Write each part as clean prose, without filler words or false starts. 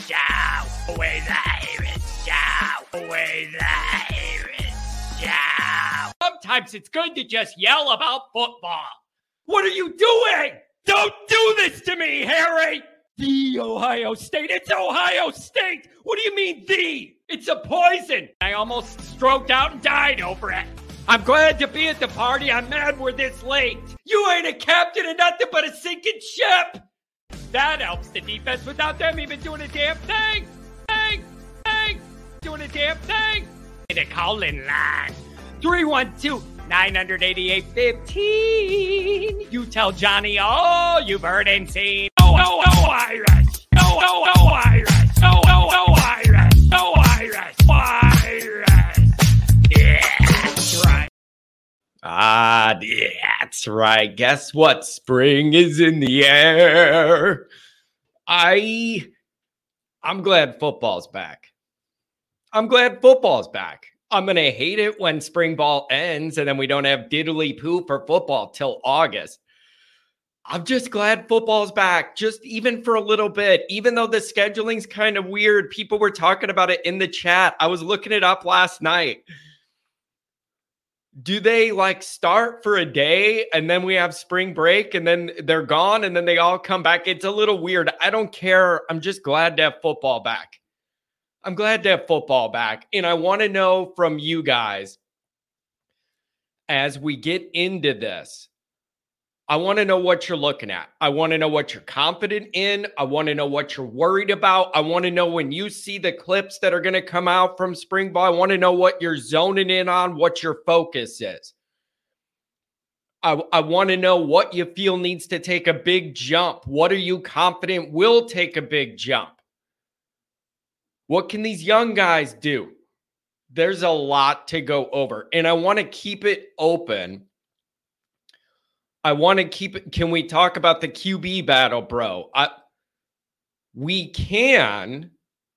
Show with Aaron. Show with Aaron. Show. Sometimes it's good to just yell about football. What are you doing? Don't do this to me, Harry! The Ohio State. It's Ohio State! What do you mean, the? It's a poison! I almost stroked out and died over it. I'm glad to be at the party. I'm mad we're this late. You ain't a captain of nothing but a sinking ship! That helps the defense without them even doing a damn thing! Doing a damn thing! The call-in line. 312-988-15. You tell Johnny all you've heard and seen. Oh, Irish. Oh, Irish. Oh, Irish. Oh, Irish. Irish. Yeah, that's right. Yeah, that's right. Guess what? Spring is in the air. I'm glad football's back. I'm going to hate it when spring ball ends and then we don't have diddly poo for football till August. I'm just glad football's back, just even for a little bit, even though the scheduling's kind of weird. People were talking about it in the chat. I was looking it up last night. Do they start for a day and then we have spring break and then they're gone and then they all come back? It's a little weird. I don't care. I'm just glad to have football back. And I want to know from you guys as we get into this. I want to know what you're looking at. I want to know what you're confident in. I want to know what you're worried about. I want to know when you see the clips that are going to come out from spring ball. I want to know what you're zoning in on, what your focus is. I want to know what you feel needs to take a big jump. What are you confident will take a big jump? What can these young guys do? There's a lot to go over, and I want to keep it open. Can we talk about the QB battle, bro? We can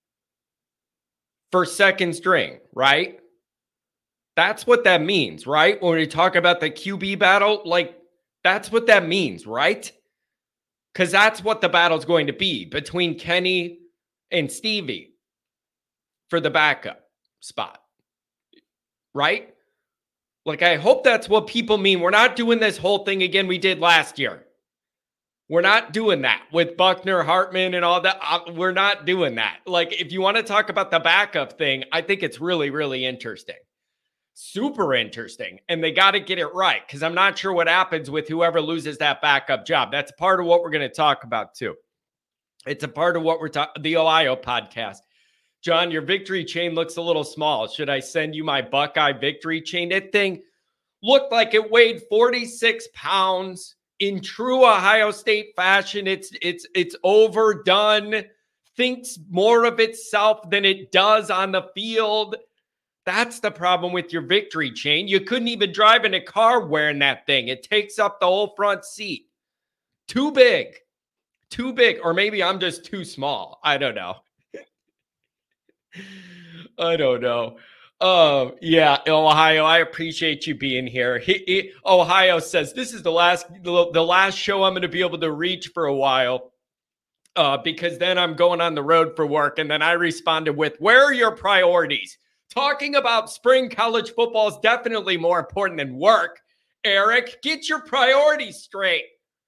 for second string, right? That's what that means, right? When we talk about the QB battle, that's what that means, right? Because that's what the battle's going to be between Kenny and Stevie for the backup spot, right? I hope that's what people mean. We're not doing this whole thing again we did last year. We're not doing that with Buckner, Hartman, and all that. We're not doing that. If you want to talk about the backup thing, I think it's really, really interesting. Super interesting. And they got to get it right because I'm not sure what happens with whoever loses that backup job. That's part of what we're going to talk about too. It's a part of what we're talking, the Ohio podcast. John, your victory chain looks a little small. Should I send you my Buckeye victory chain? That thing looked like it weighed 46 pounds in true Ohio State fashion. It's overdone, thinks more of itself than it does on the field. That's the problem with your victory chain. You couldn't even drive in a car wearing that thing. It takes up the whole front seat. Too big. Or maybe I'm just too small. I don't know. Yeah, Ohio, I appreciate you being here. Ohio says, this is the last show I'm going to be able to reach for a while because then I'm going on the road for work. And then I responded with, where are your priorities? Talking about spring college football is definitely more important than work. Eric, get your priorities straight.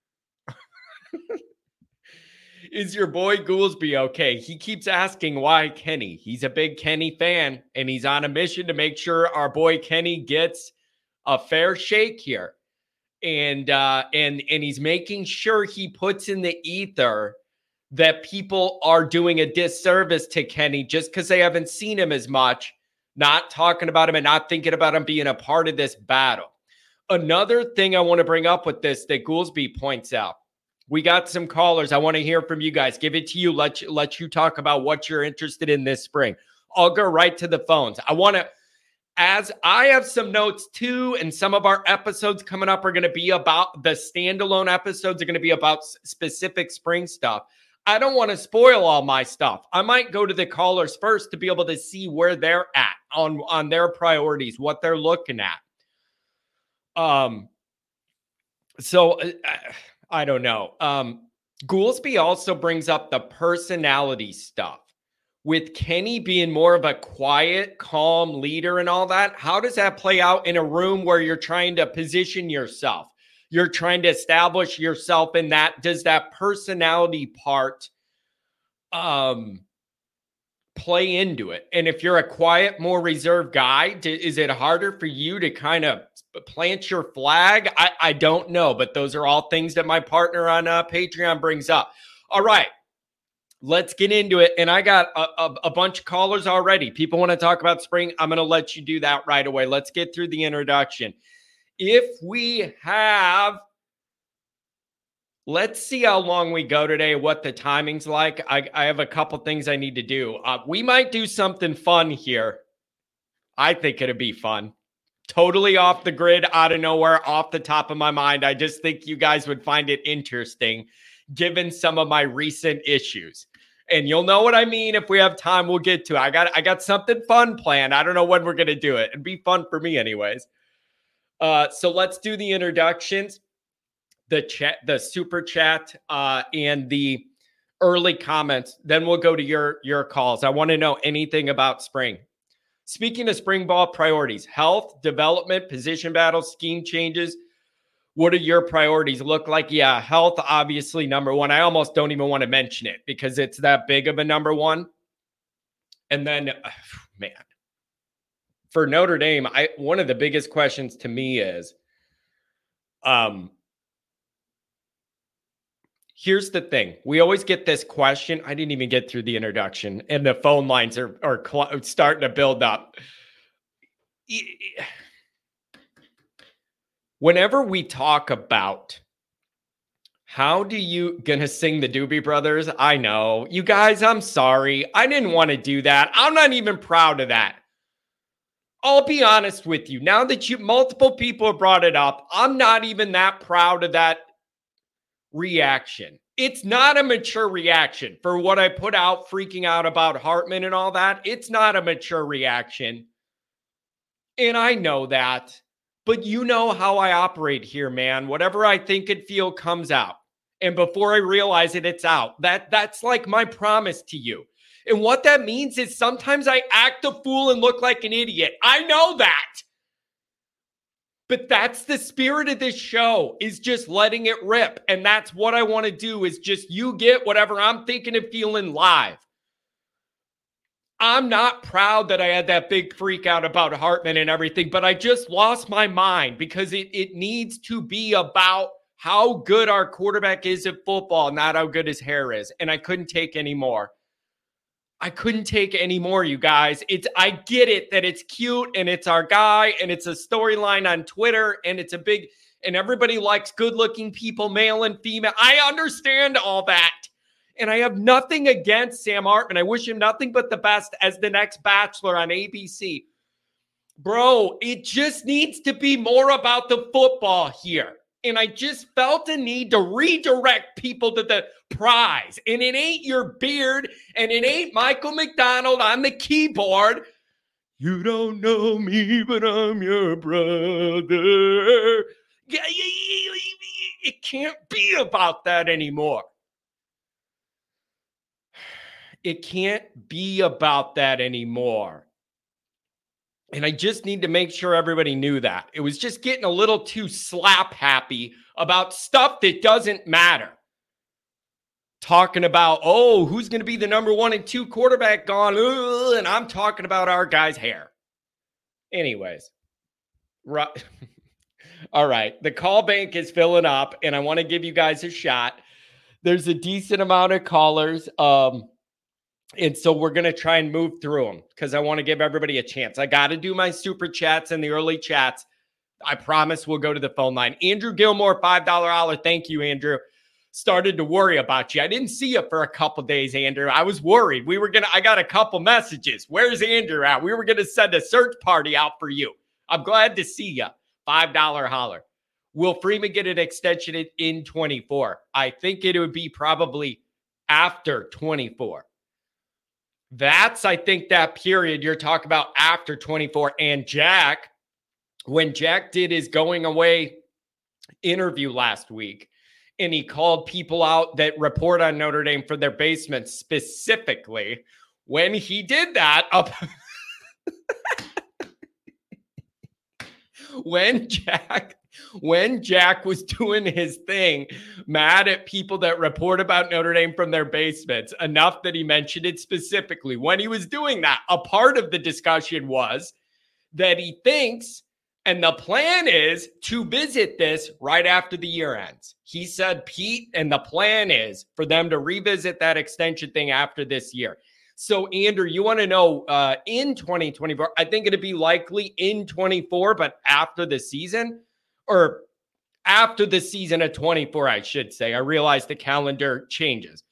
Is your boy Goolsby okay? He keeps asking why Kenny. He's a big Kenny fan, and he's on a mission to make sure our boy Kenny gets a fair shake here. And he's making sure he puts in the ether that people are doing a disservice to Kenny just because they haven't seen him as much, not talking about him and not thinking about him being a part of this battle. Another thing I want to bring up with this that Goolsby points out. We got some callers. I want to hear from you guys. Give it to you. Let you talk about what you're interested in this spring. I'll go right to the phones. As I have some notes too, and some of our episodes coming up are going to be about the standalone episodes are going to be about specific spring stuff. I don't want to spoil all my stuff. I might go to the callers first to be able to see where they're at on their priorities, what they're looking at. So I don't know. Goolsby also brings up the personality stuff. with Kenny being more of a quiet, calm leader and all that, how does that play out in a room where you're trying to position yourself? You're trying to establish yourself in that. Does that personality part play into it? And if you're a quiet, more reserved guy, is it harder for you to kind of plant your flag? I don't know, but those are all things that my partner on Patreon brings up. All right, let's get into it. And I got a bunch of callers already. People want to talk about spring. I'm going to let you do that right away. Let's get through the introduction. If we have, let's see how long we go today, what the timing's like. I have a couple things I need to do. We might do something fun here. I think it'd be fun. Totally off the grid, out of nowhere, off the top of my mind. I just think you guys would find it interesting, given some of my recent issues. And you'll know what I mean. If we have time, we'll get to it. I got something fun planned. I don't know when we're going to do it. It'd be fun for me anyways. So let's do the introductions, the chat, the super chat, and the early comments. Then we'll go to your calls. I want to know anything about spring. Speaking of spring ball priorities, health, development, position battles, scheme changes. What do your priorities look like? Yeah, health, obviously, number one. I almost don't even want to mention it because it's that big of a number one. And then, man, for Notre Dame, one of the biggest questions to me is, here's the thing. We always get this question. I didn't even get through the introduction, and the phone lines are starting to build up. Whenever we talk about how do you gonna sing the Doobie Brothers? I know. You guys, I'm sorry. I didn't want to do that. I'm not even proud of that. I'll be honest with you. Now that multiple people have brought it up, I'm not even that proud of that reaction. It's not a mature reaction for what I put out, freaking out about Hartman and all that. It's not a mature reaction. And I know that. But you know how I operate here, man. Whatever I think and feel comes out. And before I realize it, it's out. That's like my promise to you. And what that means is sometimes I act a fool and look like an idiot. I know that. But that's the spirit of this show, is just letting it rip. And that's what I want to do, is just you get whatever I'm thinking and feeling live. I'm not proud that I had that big freak out about Hartman and everything, but I just lost my mind because it needs to be about how good our quarterback is at football, not how good his hair is. And I couldn't take any more. I couldn't take any more, you guys. I get it that it's cute and it's our guy and it's a storyline on Twitter and it's a big, and everybody likes good-looking people, male and female. I understand all that. And I have nothing against Sam Hartman. I wish him nothing but the best as the next Bachelor on ABC. Bro, it just needs to be more about the football here. And I just felt a need to redirect people to the prize. And it ain't your beard, and it ain't Michael McDonald on the keyboard. You don't know me, but I'm your brother. It can't be about that anymore. It can't be about that anymore. And I just need to make sure everybody knew that. It was just getting a little too slap happy about stuff that doesn't matter. Talking about, oh, who's going to be the number 1 and 2 quarterback gone? And I'm talking about our guy's hair. Anyways. Right. All right. The call bank is filling up, and I want to give you guys a shot. There's a decent amount of callers. And so we're going to try and move through them because I want to give everybody a chance. I got to do my super chats and the early chats. I promise we'll go to the phone line. Andrew Gilmore, $5 holler. Thank you, Andrew. Started to worry about you. I didn't see you for a couple days, Andrew. I was worried. I got a couple messages. Where's Andrew at? We were going to send a search party out for you. I'm glad to see you. $5 holler. Will Freeman get an extension in 24? I think it would be probably after 24. That's, I think, that period you're talking about after 24. And Jack, when Jack did his going away interview last week, and he called people out that report on Notre Dame for their basements specifically, when he did that up when Jack was doing his thing, mad at people that report about Notre Dame from their basements, enough that he mentioned it specifically. When he was doing that, a part of the discussion was that he thinks, and the plan is to visit this right after the year ends. He said, Pete, and the plan is for them to revisit that extension thing after this year. So, Andrew, you want to know in 2024, I think it'd be likely in 24, but after the season, or after the season of 24, I should say. I realize the calendar changes.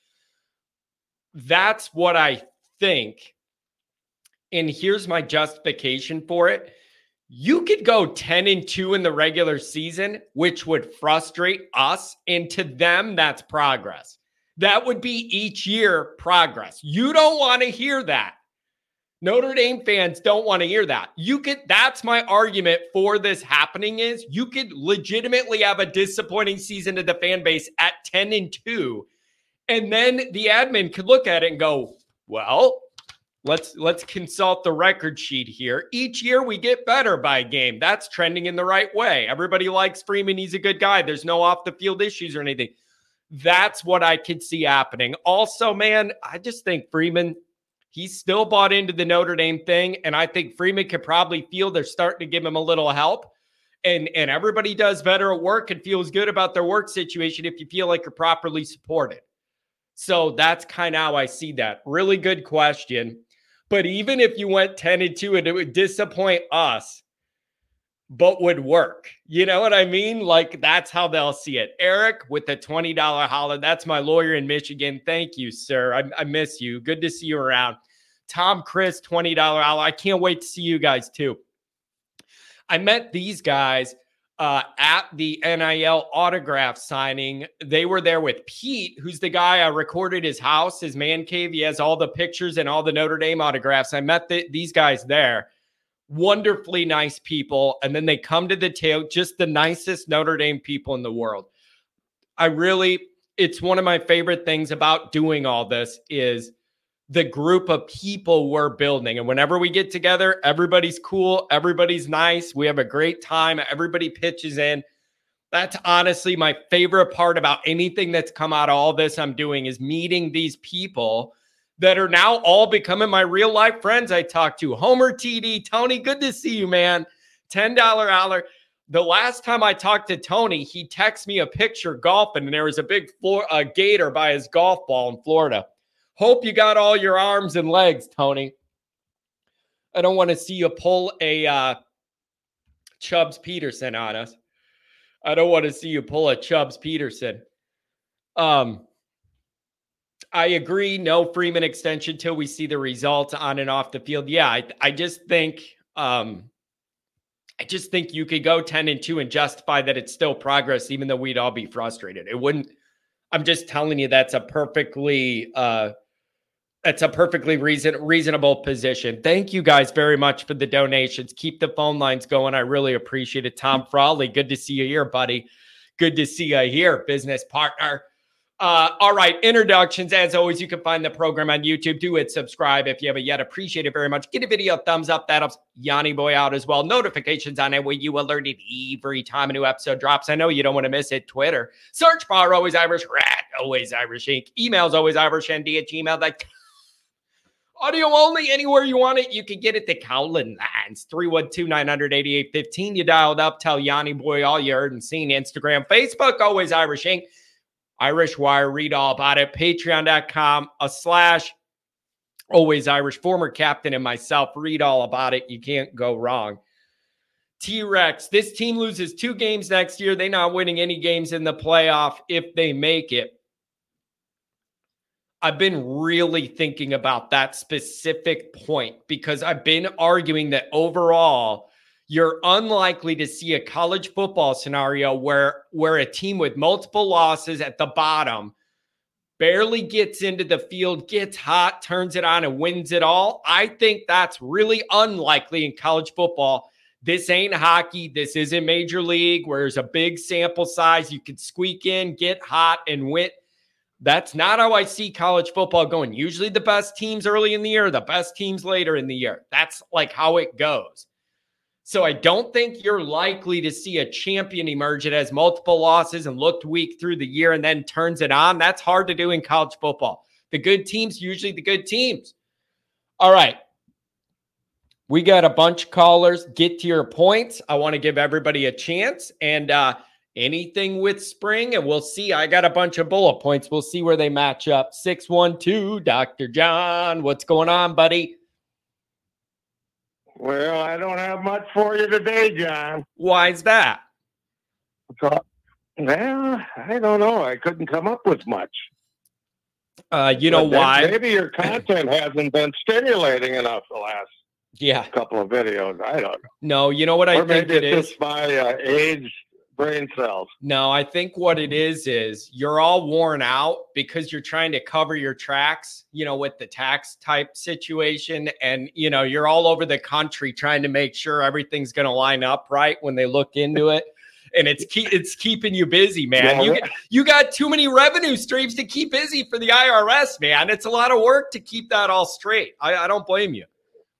That's what I think. And here's my justification for it. You could go 10-2 in the regular season, which would frustrate us. And to them, that's progress. That would be each year progress. You don't want to hear that. Notre Dame fans don't want to hear that. That's my argument for this happening is you could legitimately have a disappointing season to the fan base at 10-2. And then the admin could look at it and go, well, let's consult the record sheet here. Each year we get better by a game. That's trending in the right way. Everybody likes Freeman. He's a good guy. There's no off the field issues or anything. That's what I could see happening. Also, man, I just think Freeman, he's still bought into the Notre Dame thing. And I think Freeman could probably feel they're starting to give him a little help. And everybody does better at work and feels good about their work situation if you feel like you're properly supported. So that's kind of how I see that. Really good question. But even if you went 10-2, it would disappoint us, but would work. You know what I mean? Like, that's how they'll see it. Eric with the $20 holler. That's my lawyer in Michigan. Thank you, sir. I miss you. Good to see you around. Tom Chris, $20 holler. I can't wait to see you guys too. I met these guys at the NIL autograph signing. They were there with Pete, who's the guy I recorded his house, his man cave. He has all the pictures and all the Notre Dame autographs. I met these guys there. Wonderfully nice people. And then they come to the tail, just the nicest Notre Dame people in the world. It's one of my favorite things about doing all this is the group of people we're building. And whenever we get together, everybody's cool. Everybody's nice. We have a great time. Everybody pitches in. That's honestly my favorite part about anything that's come out of all this I'm doing is meeting these people that are now all becoming my real life friends I talk to. Homer TD, Tony, good to see you, man. $10 holler. The last time I talked to Tony, he texted me a picture golfing, and there was a big gator by his golf ball in Florida. Hope you got all your arms and legs, Tony. I don't want to see you pull a Chubbs Peterson on us. I don't want to see you pull a Chubbs Peterson. I agree. No Freeman extension till we see the results on and off the field. Yeah, I just think you could go 10-2 and justify that it's still progress, even though we'd all be frustrated. It wouldn't. I'm just telling you that's a perfectly reasonable position. Thank you guys very much for the donations. Keep the phone lines going. I really appreciate it. Tom Frawley, good to see you here, buddy. Good to see you here, business partner. All right, introductions. As always, you can find the program on YouTube. Do it, subscribe if you haven't yet. Appreciate it very much. Get a video thumbs up. That helps Yanni Boy out as well. Notifications on it where you alerted every time a new episode drops. I know you don't want to miss it. Twitter. Search bar, Always Irish. Rat, Always Irish Inc. Emails, Always Irish ND at gmail.com. Audio only, anywhere you want it. You can get it to Cowlin Lines, 312-900-8815. You dialed up, tell Yanni Boy all you heard and seen. Instagram, Facebook, Always Irish Inc. Irish Wire, read all about it. Patreon.com/Always Irish. Former captain and myself, read all about it. You can't go wrong. T-Rex, this team loses 2 games next year. They're not winning any games in the playoff if they make it. I've been really thinking about that specific point because I've been arguing that overall, you're unlikely to see a college football scenario where a team with multiple losses at the bottom barely gets into the field, gets hot, turns it on, and wins it all. I think that's really unlikely in college football. This ain't hockey. This isn't Major League where there's a big sample size. You could squeak in, get hot, and win. That's not how I see college football going. Usually the best teams early in the year, the best teams later in the year. That's like how it goes. So I don't think you're likely to see a champion emerge that has multiple losses and looked weak through the year and then turns it on. That's hard to do in college football. The good teams, usually the good teams. All right. We got a bunch of callers. Get to your points. I want to give everybody a chance. And anything with spring, and we'll see. I got a bunch of bullet points. We'll see where they match up. 612, Dr. John. What's going on, buddy? Well, I don't have much for you today, John. Why is that? Well, I don't know. I couldn't come up with much. You know why? Maybe your content hasn't been stimulating enough the last couple of videos. I don't know. No, you know what I think it is? Just my aged brain cells. No, I think what it is you're all worn out because you're trying to cover your tracks, with the tax type situation. And, you're all over the country trying to make sure everything's going to line up right when they look into it. And it's keeping you busy, man. Yeah, you got too many revenue streams to keep busy for the IRS, man. It's a lot of work to keep that all straight. I don't blame you.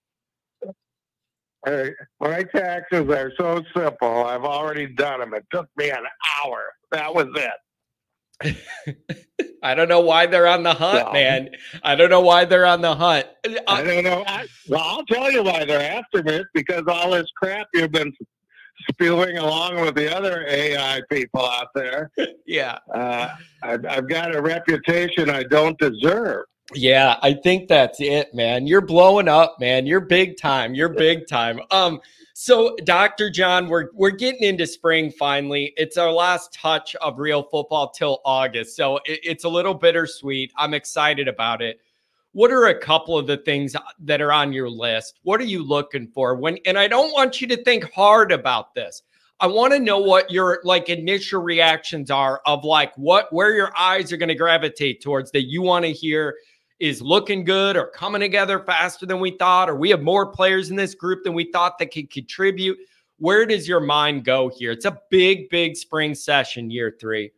Hey, my taxes are so simple. I've already done them. It took me an hour. That was it. I don't know why they're on the hunt, man. I don't know why they're on the hunt. I don't know. I'll tell you why they're after me. It's because all this crap you've been spewing along with the other AI people out there. Yeah. I've got a reputation I don't deserve. Yeah, I think that's it, man. You're blowing up, man. You're big time. You're big time. So Dr. John, we're getting into spring finally. It's our last touch of real football till August. So it's a little bittersweet. I'm excited about it. What are a couple of the things that are on your list? What are you looking for? And I don't want you to think hard about this. I want to know what your initial reactions are of where your eyes are going to gravitate towards that you want to hear is looking good or coming together faster than we thought, or we have more players in this group than we thought that could contribute. Where does your mind go here? It's a big, big spring session, year 3.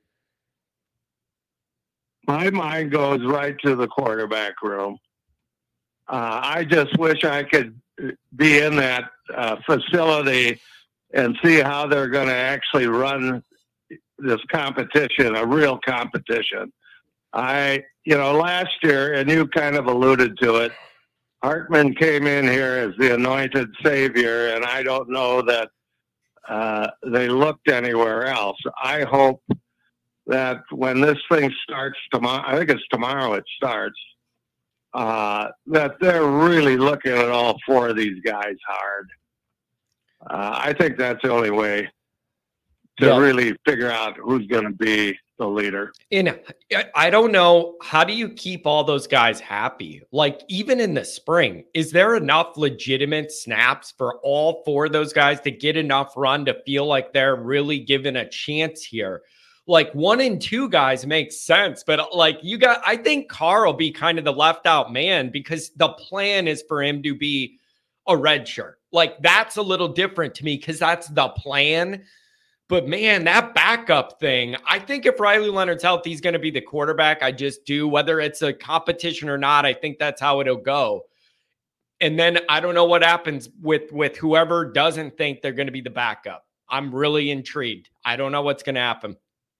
My mind goes right to the quarterback room. I just wish I could be in that facility and see how they're going to actually run this competition, a real competition. Last year, and you kind of alluded to it, Hartman came in here as the anointed savior, and I don't know that they looked anywhere else. I hope that when this thing starts tomorrow, I think it's tomorrow it starts, that they're really looking at all 4 of these guys hard. I think that's the only way to really figure out who's going to be the leader. And I don't know, how do you keep all those guys happy? Even in the spring, is there enough legitimate snaps for all 4 of those guys to get enough run to feel like they're really given a chance here? 1 and 2 guys makes sense, but I think Carr will be kind of the left out man because the plan is for him to be a red shirt. That's a little different to me because that's the plan. But man, that backup thing, I think if Riley Leonard's healthy, he's going to be the quarterback. I just do, whether it's a competition or not. I think that's how it'll go. And then I don't know what happens with whoever doesn't think they're going to be the backup. I'm really intrigued. I don't know what's going to happen.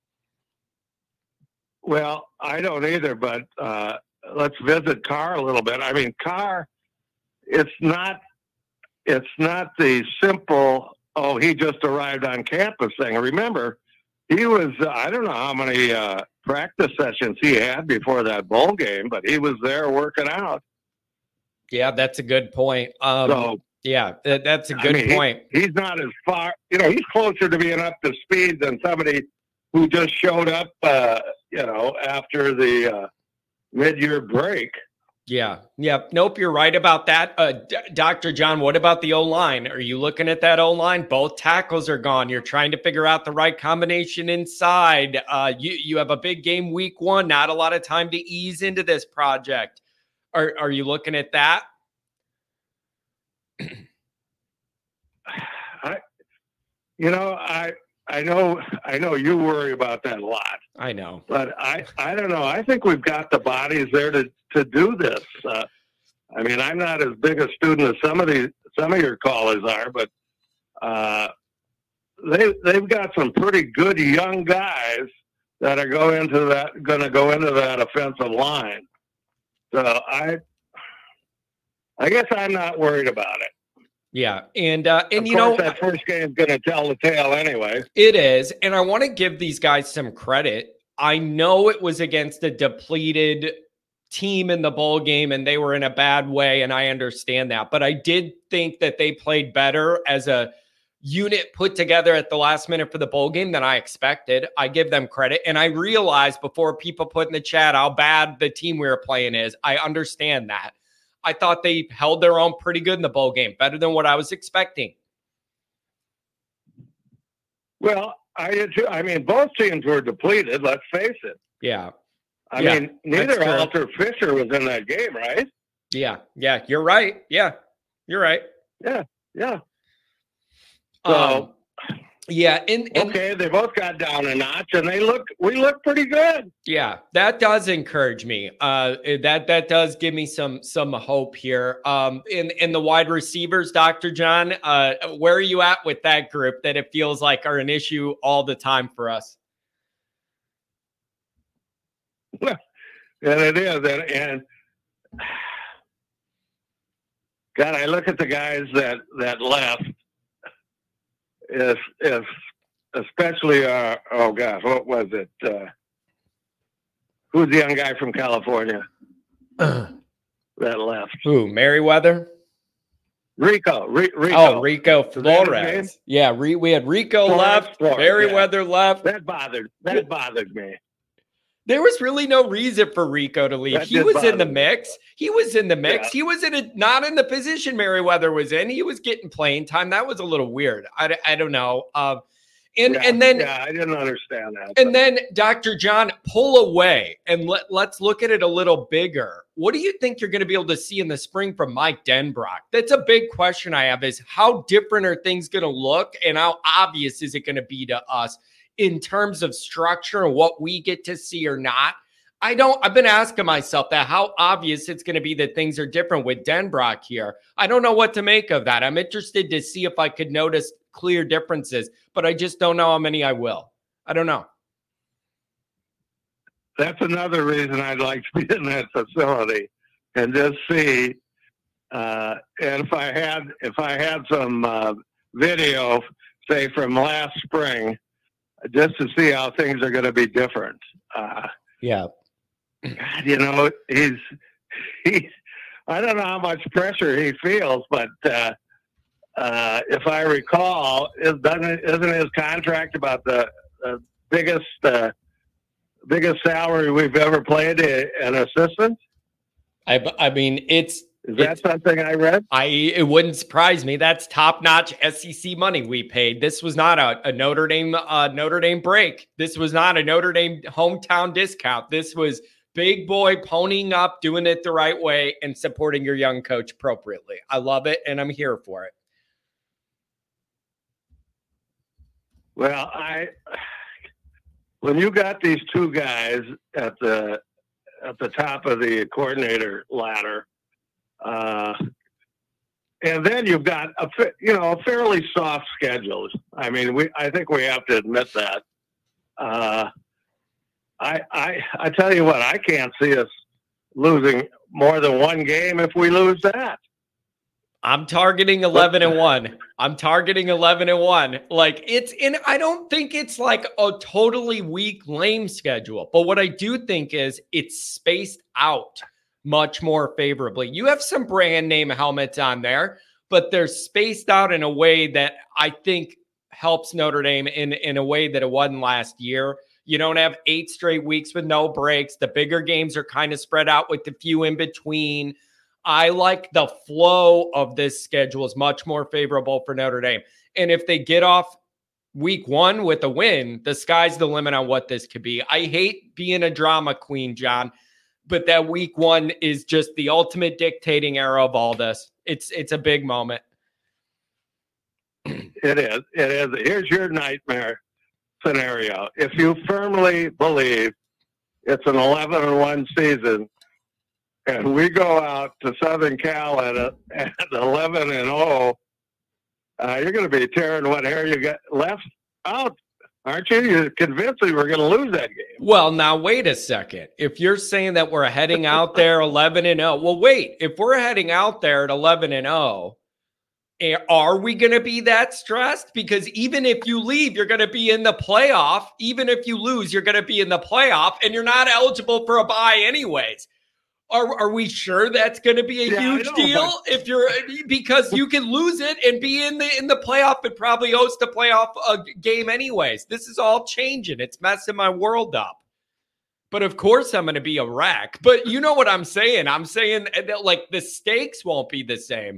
Well, I don't either, but let's visit Carr a little bit. I mean, Carr, it's not the simple, he just arrived on campus thing. Remember, he was, I don't know how many practice sessions he had before that bowl game, but he was there working out. Yeah, that's a good point. Yeah, that's a good point. He's not as far, he's closer to being up to speed than somebody who just showed up, after the mid-year break. Yeah. Nope, you're right about that. Dr. John, what about the O-line? Are you looking at that O-line? Both tackles are gone. You're trying to figure out the right combination inside. You have a big game week 1, not a lot of time to ease into this project. Are you looking at that? know you worry about that a lot. I know, but I don't know. I think we've got the bodies there to do this. I mean, I'm not as big a student as some of your callers are, but they've got some pretty good young guys that are going to go into that offensive line. So I guess I'm not worried about it. Yeah, and of course, that first game is going to tell the tale anyway. It is, and I want to give these guys some credit. I know it was against a depleted team in the bowl game, and they were in a bad way, and I understand that. But I did think that they played better as a unit put together at the last minute for the bowl game than I expected. I give them credit, and I realized before people put in the chat how bad the team we were playing is. I understand that. I thought they held their own pretty good in the bowl game, better than what I was expecting. Well, I did too. I mean, both teams were depleted, let's face it. Yeah. I mean, neither Alter Fisher was in that game, right? Yeah. Yeah. You're right. Yeah. You're right. Yeah. Yeah. So, yeah. And okay, they both got down a notch, and we look pretty good. Yeah, that does encourage me. That does give me some hope here. In the wide receivers, Dr. John, where are you at with that group that it feels like are an issue all the time for us? Well, and it is, and God, I look at the guys that left. If especially oh gosh, what was it? Who's the young guy from California that left? Who? Merriweather? Rico. Oh, Rico Flores. Yeah, we had Rico left. Merriweather left. That bothered me. There was really no reason for Rico to leave. He was in the mix. He was in the mix. Yeah. He was not in the position Merriweather was in. He was getting playing time. That was a little weird. I don't know. And then I didn't understand that. And then Dr. John, pull away and let's look at it a little bigger. What do you think you're going to be able to see in the spring from Mike Denbrock? That's a big question I have, is how different are things going to look and how obvious is it going to be to us in terms of structure and what we get to see or not? I've been asking myself that, how obvious it's going to be that things are different with Denbrock here. I don't know what to make of that. I'm interested to see if I could notice clear differences, but I just don't know how many I will. I don't know. That's another reason I'd like to be in that facility and just see. And if I had some video, say from last spring, just to see how things are going to be different. Yeah. God, you know, he's I don't know how much pressure he feels, but if I recall, isn't his contract about the biggest salary we've ever paid an assistant? I mean, is that something I read? It wouldn't surprise me. That's top-notch SEC money we paid. This was not a Notre Dame break. This was not a Notre Dame hometown discount. This was big boy ponying up, doing it the right way, and supporting your young coach appropriately. I love it, and I'm here for it. Well, when you got these two guys at the top of the coordinator ladder, and then you've got a fairly soft schedule. I mean, I think we have to admit that. I tell you what, I can't see us losing more than one game if we lose that. I'm targeting 11-1. I'm targeting 11-1. Like, I don't think it's like a totally weak, lame schedule. But what I do think is it's spaced out much more favorably. You have some brand name helmets on there, but they're spaced out in a way that I think helps Notre Dame in a way that it wasn't last year. You don't have 8 straight weeks with no breaks. The bigger games are kind of spread out with the few in between. I like the flow of this schedule is much more favorable for Notre Dame. And if they get off week 1 with a win, the sky's the limit on what this could be. I hate being a drama queen, John, but that week 1 is just the ultimate dictating era of all this. It's a big moment. It is. Here's your nightmare. scenario, if you firmly believe it's an 11-1 season, and we go out to Southern Cal at 11-0, you're going to be tearing what hair you got left out, aren't you? You're convinced that we're going to lose that game. Well, now wait a second. If you're saying that we're heading out there 11-0, well, wait. If we're heading out there at 11-0, are we going to be that stressed? Because even if you leave, you're going to be in the playoff. Even if you lose, you're going to be in the playoff, and you're not eligible for a bye anyways. Are we sure that's going to be a huge deal? If you're, because you can lose it and be in the playoff and probably host a playoff game anyways. This is all changing. It's messing my world up. But of course I'm going to be a wreck. But you know what I'm saying? I'm saying that, like, the stakes won't be the same.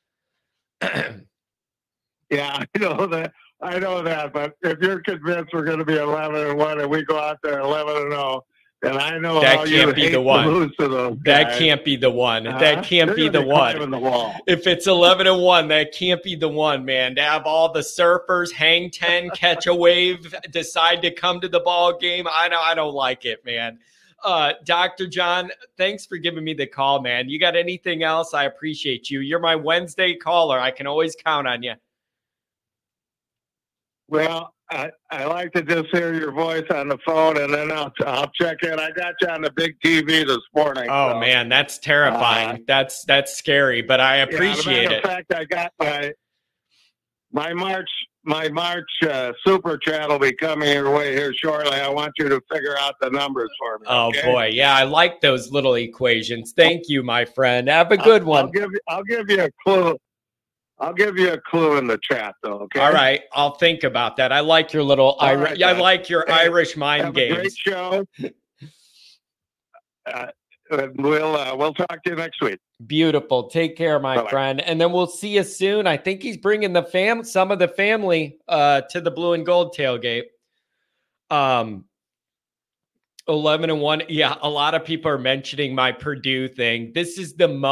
Yeah, I know that. But if you're convinced we're going to be 11-1 and we go out there 11-0. And I know that how can't you be hate the one. To lose to those that guys. Can't be the one. That can't be the one. If it's 11-1, that can't be the one, man. To have all the surfers hang 10, catch a wave, decide to come to the ball game. I don't like it, man. Dr. John, thanks for giving me the call, man. You got anything else? I appreciate you. You're my Wednesday caller. I can always count on you. Well, I like to just hear your voice on the phone, and then I'll check in. I got you on the big TV this morning. Oh, so, man, that's terrifying. That's scary, but I appreciate it. In fact, I got my March super chat will be coming your way here shortly. I want you to figure out the numbers for me. Oh, okay? Boy. Yeah, I like those little equations. Thank you, my friend. Have a good one. I'll give you a clue. I'll give you a clue in the chat, though. Okay. All right. I'll think about that. I like your little Irish. I like your Irish mind games. Great show. We'll talk to you next week. Beautiful. Take care, my friend. And then we'll see you soon. I think he's bringing some of the family to the Blue and Gold tailgate. 11-1. Yeah, a lot of people are mentioning my Purdue thing. This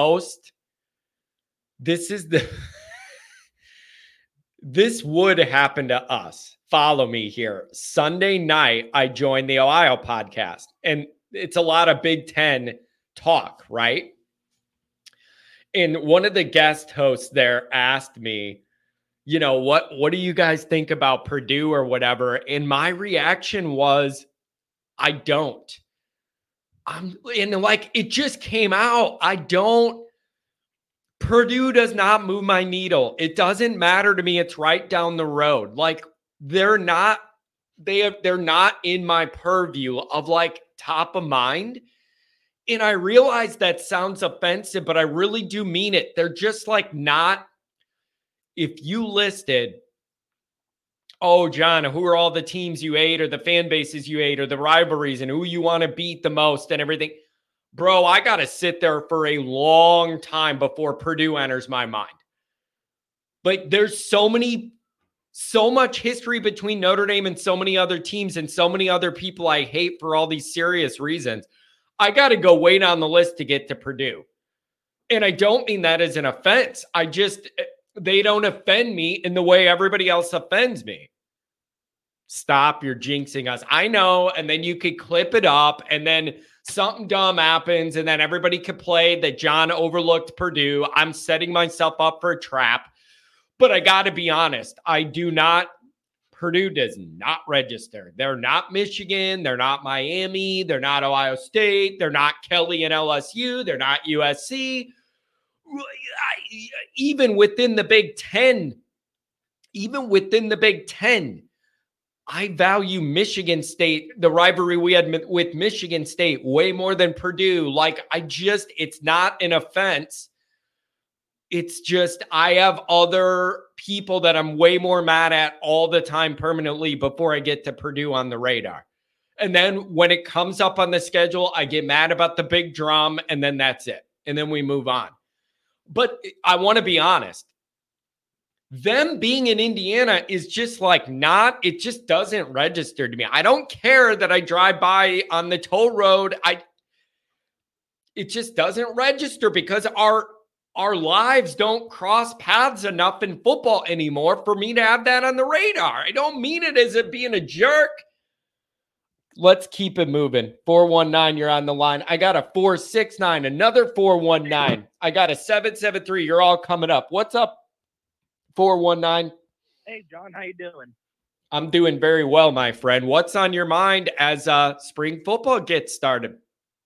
would happen to us. Follow me here. Sunday night, I joined the Ohio podcast, and it's a lot of Big Ten talk, right? And one of the guest hosts there asked me, what do you guys think about Purdue or whatever? And my reaction was, I don't. It just came out. Purdue does not move my needle. It doesn't matter to me. It's right down the road. Like, they're not in my purview of top of mind. And I realize that sounds offensive, but I really do mean it. They're just not, if you listed, oh, John, who are all the teams you hate or the fan bases you hate or the rivalries and who you want to beat the most and everything. Bro, I got to sit there for a long time before Purdue enters my mind. There's so much history between Notre Dame and so many other teams and so many other people I hate for all these serious reasons. I got to go way down the list to get to Purdue. And I don't mean that as an offense. They don't offend me in the way everybody else offends me. Stop, you're jinxing us. I know. And then you could clip it up and then something dumb happens and then everybody could play that John overlooked Purdue. I'm setting myself up for a trap. But I got to be honest. Purdue does not register. They're not Michigan. They're not Miami. They're not Ohio State. They're not Kelly and LSU. They're not USC. Even within the Big Ten, I value Michigan State, the rivalry we had with Michigan State, way more than Purdue. It's not an offense. It's just I have other people that I'm way more mad at all the time permanently before I get to Purdue on the radar. And then when it comes up on the schedule, I get mad about the big drum, and then that's it. And then we move on. But I want to be honest. Them being in Indiana is just it just doesn't register to me. I don't care that I drive by on the toll road. It just doesn't register because our lives don't cross paths enough in football anymore for me to have that on the radar. I don't mean it as it being a jerk. Let's keep it moving. 419, you're on the line. I got a 469, another 419. I got a 773. You're all coming up. What's up, 419? Hey, John, how you doing? I'm doing very well, my friend. What's on your mind as spring football gets started?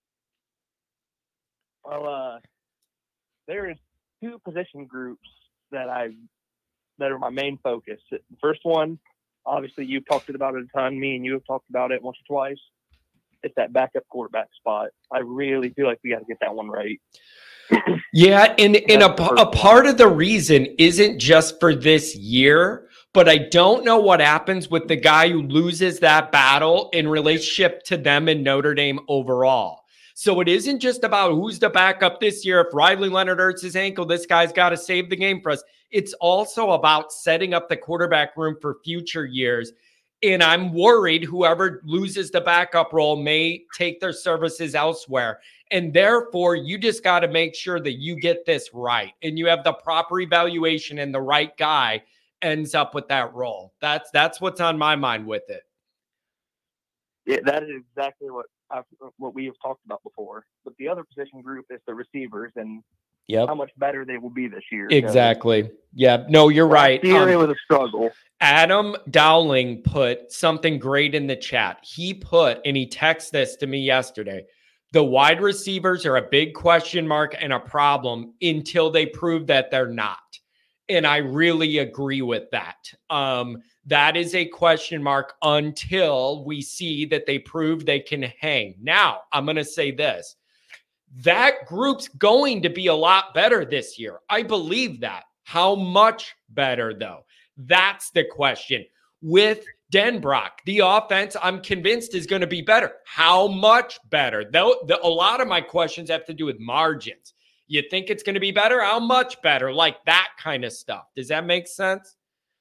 Well, there's two position groups that are my main focus. The first one, obviously, you've talked about it a ton. Me and you have talked about it once or twice. It's that backup quarterback spot. I really feel like we got to get that one right. Yeah, and a part of the reason isn't just for this year, but I don't know what happens with the guy who loses that battle in relationship to them in Notre Dame overall. So it isn't just about who's the backup this year. If Riley Leonard hurts his ankle, this guy's got to save the game for us. It's also about setting up the quarterback room for future years. And I'm worried whoever loses the backup role may take their services elsewhere. And therefore, you just got to make sure that you get this right and you have the proper evaluation and the right guy ends up with that role. That's what's on my mind with it. Yeah, that is exactly what we have talked about before. But the other position group is the receivers and how much better they will be this year. Exactly. Yeah. No, you're right. Last year it was a struggle. Adam Dowling put something great in the chat. He texted this to me yesterday. The wide receivers are a big question mark and a problem until they prove that they're not. And I really agree with that. That is a question mark until we see that they prove they can hang. Now, I'm going to say this. That group's going to be a lot better this year. I believe that. How much better, though? That's the question. With Denbrock, the offense, I'm convinced, is going to be better. How much better? Though a lot of my questions have to do with margins. You think it's going to be better? How much better? Like that kind of stuff. Does that make sense?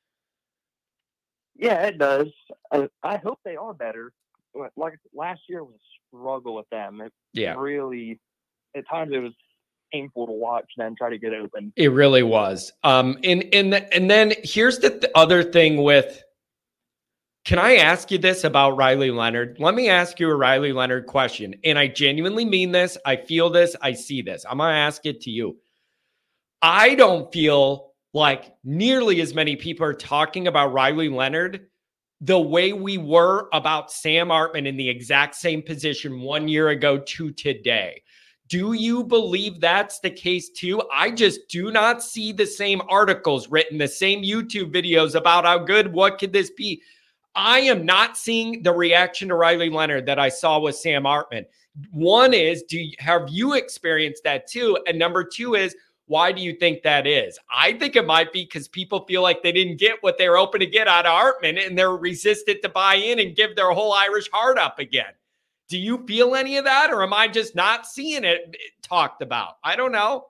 Yeah, it does. I hope they are better. Like last year was a struggle with them. Really, at times it was painful to watch them try to get open. It really was. And then here's the other thing with. Can I ask you this about Riley Leonard? Let me ask you a Riley Leonard question. And I genuinely mean this. I feel this. I see this. I'm going to ask it to you. I don't feel like nearly as many people are talking about Riley Leonard the way we were about Sam Hartman in the exact same position 1 year ago to today. Do you believe that's the case too? I just do not see the same articles written, the same YouTube videos about how good, what could this be? I am not seeing the reaction to Riley Leonard that I saw with Sam Hartman. One is, have you experienced that too? And number two is, why do you think that is? I think it might be because people feel like they didn't get what they were hoping to get out of Hartman and they're resistant to buy in and give their whole Irish heart up again. Do you feel any of that, or am I just not seeing it talked about? I don't know.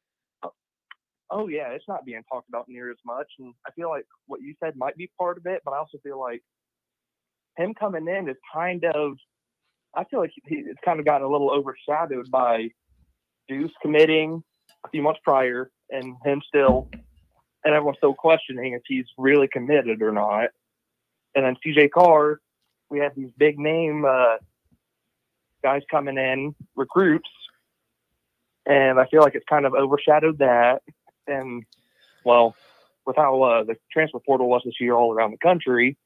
Oh, yeah, it's not being talked about near as much. And I feel like what you said might be part of it, but I also feel like him coming in is kind of, I feel like it's kind of gotten a little overshadowed by Deuce committing a few months prior and him still, and everyone's still questioning if he's really committed or not. And then CJ Carr, we have these big name guys coming in, recruits, and I feel like it's kind of overshadowed that. And, well, with how the transfer portal was this year all around the country,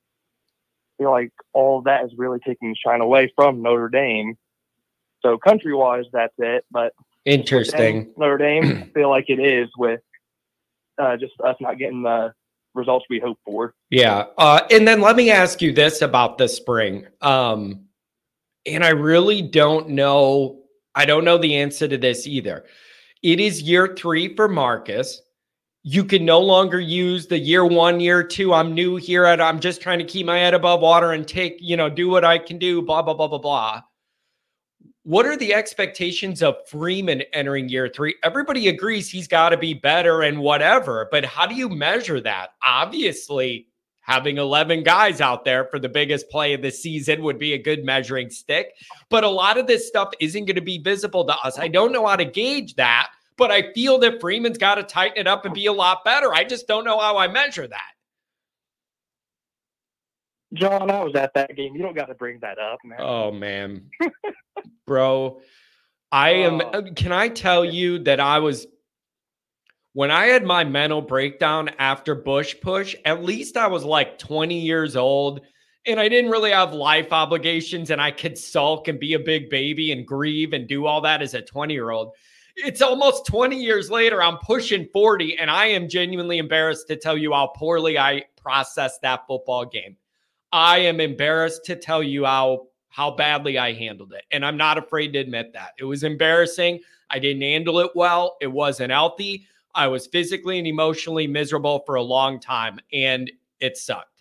I feel like all of that is really taking shine away from Notre Dame. So country-wise, that's it. But interesting. Notre Dame, I feel like it is with just us not getting the results we hope for. Yeah. And then let me ask you this about the spring. And I really don't know. I don't know the answer to this either. It is year 3 for Marcus. You can no longer use the year 1, year 2. I'm new here. And I'm just trying to keep my head above water and do what I can do, blah, blah, blah, blah, blah. What are the expectations of Freeman entering year 3? Everybody agrees he's got to be better and whatever, but how do you measure that? Obviously, having 11 guys out there for the biggest play of the season would be a good measuring stick, but a lot of this stuff isn't going to be visible to us. I don't know how to gauge that, But I feel that Freeman's got to tighten it up and be a lot better. I just don't know how I measure that. John, I was at that game. You don't got to bring that up, man. Oh, man. Bro, can I tell you that when I had my mental breakdown after Bush push, at least I was like 20 years old and I didn't really have life obligations and I could sulk and be a big baby and grieve and do all that as a 20-year-old. It's almost 20 years later. I'm pushing 40 and I am genuinely embarrassed to tell you how poorly I processed that football game. I am embarrassed to tell you how badly I handled it. And I'm not afraid to admit that. It was embarrassing. I didn't handle it well. It wasn't healthy. I was physically and emotionally miserable for a long time, and it sucked.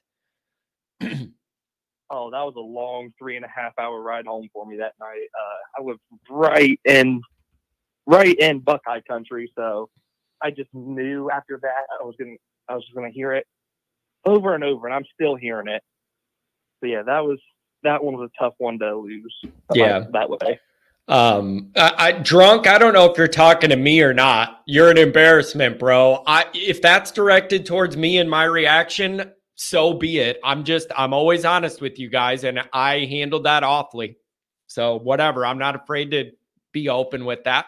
Oh, that was a long 3.5-hour ride home for me that night. I was right in Buckeye country, so I just knew after that I was gonna hear it over and over, and I'm still hearing it. So yeah, that one was a tough one to lose. Yeah, that way. Drunk, I don't know if you're talking to me or not. You're an embarrassment, bro. If that's directed towards me and my reaction, so be it. I'm always honest with you guys, and I handled that awfully. So whatever. I'm not afraid to be open with that.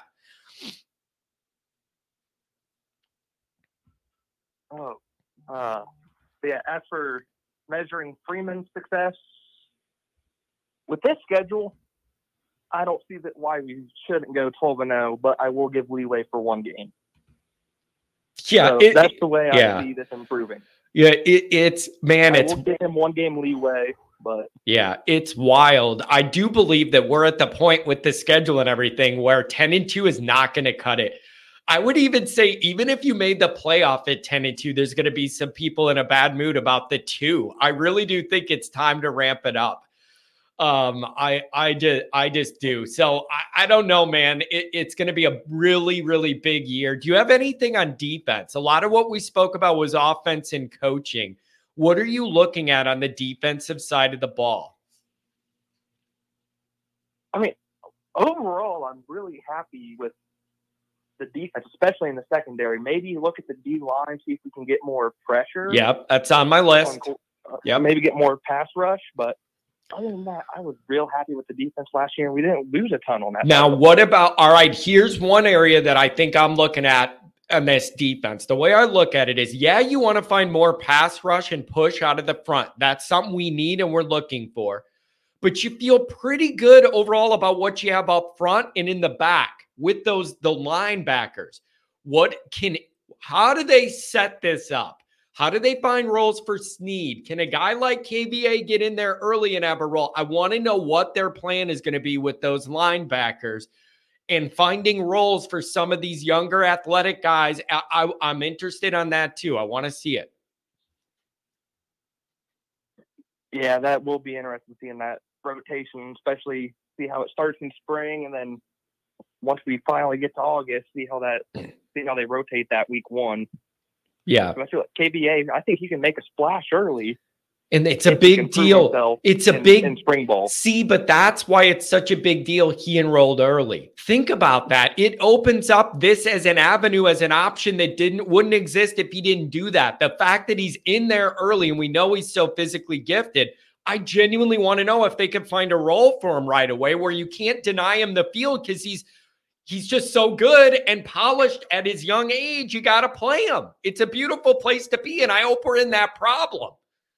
Yeah, as for measuring Freeman's success with this schedule, I don't see why we shouldn't go 12-0, but I will give leeway for one game. Yeah, so that's the way I see this improving. Yeah, it's we'll give him one game leeway, but yeah, it's wild. I do believe that we're at the point with the schedule and everything where 10-2 is not going to cut it. I would even say, even if you made the playoff at 10-2, there's going to be some people in a bad mood about the 2. I really do think it's time to ramp it up. I just do. So I don't know, man. It's going to be a really, really big year. Do you have anything on defense? A lot of what we spoke about was offense and coaching. What are you looking at on the defensive side of the ball? I mean, overall, I'm really happy with the defense, especially in the secondary. Maybe look at the D line, see if we can get more pressure. Yep, that's on my list. Maybe get more pass rush, but other than that, I was real happy with the defense last year, and we didn't lose a ton on that. Now, what about, all right, here's one area that I think I'm looking at on this defense. The way I look at it is, yeah, you want to find more pass rush and push out of the front. That's something we need and we're looking for. But you feel pretty good overall about what you have up front and in the back with the linebackers. How do they set this up? How do they find roles for Snead? Can a guy like KVA get in there early and have a role? I want to know what their plan is going to be with those linebackers and finding roles for some of these younger athletic guys. I'm interested on that too. I want to see it. Yeah, that will be interesting seeing that rotation, especially see how it starts in spring, and then once we finally get to August, see how they rotate that week 1. Yeah. So I feel like KVA, I think he can make a splash early. And it's a big deal. It's a big in spring ball. See, but that's why it's such a big deal he enrolled early. Think about that. It opens up this as an avenue, as an option that wouldn't exist if he didn't do that. The fact that he's in there early and we know he's so physically gifted, I genuinely want to know if they can find a role for him right away where you can't deny him the field because he's just so good and polished at his young age. You got to play him. It's a beautiful place to be, and I hope we're in that problem.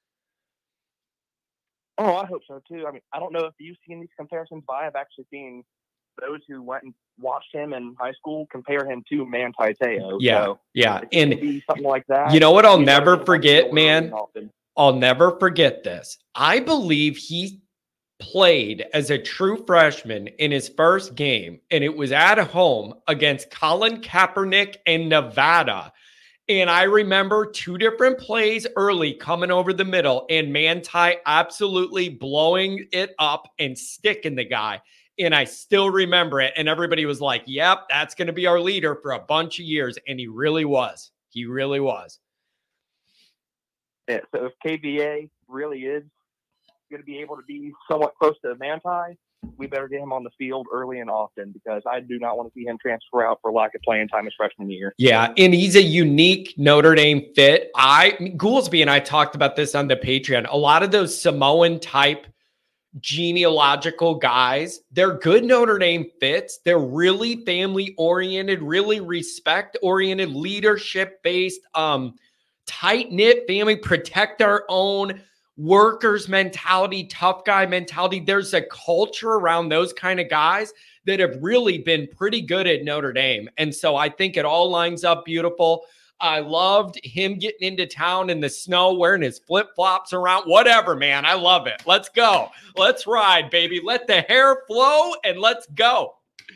Oh, I hope so too. I mean, I don't know if you've seen these comparisons, but I've actually seen those who went and watched him in high school compare him to Manti Te'o. Yeah, so yeah. And something like that. You know what I'll never forget, man? I'll never forget this. I believe he played as a true freshman in his first game, and it was at home against Colin Kaepernick in Nevada. And I remember 2 different plays early coming over the middle and Manti absolutely blowing it up and sticking the guy. And I still remember it. And everybody was like, yep, that's going to be our leader for a bunch of years. And he really was. He really was. Yeah, so if KVA really is going to be able to be somewhat close to Manti, we better get him on the field early and often because I do not want to see him transfer out for lack of playing time his freshman year. Yeah, and he's a unique Notre Dame fit. Goolsby and I talked about this on the Patreon. A lot of those Samoan type genealogical guys, they're good Notre Dame fits. They're really family oriented, really respect oriented, leadership based, tight knit family, protect our own, workers mentality, tough guy mentality. There's a culture around those kind of guys that have really been pretty good at Notre Dame. And so I think it all lines up beautiful. I loved him getting into town in the snow, wearing his flip-flops around, whatever, man. I love it. Let's go. Let's ride, baby. Let the hair flow and let's go.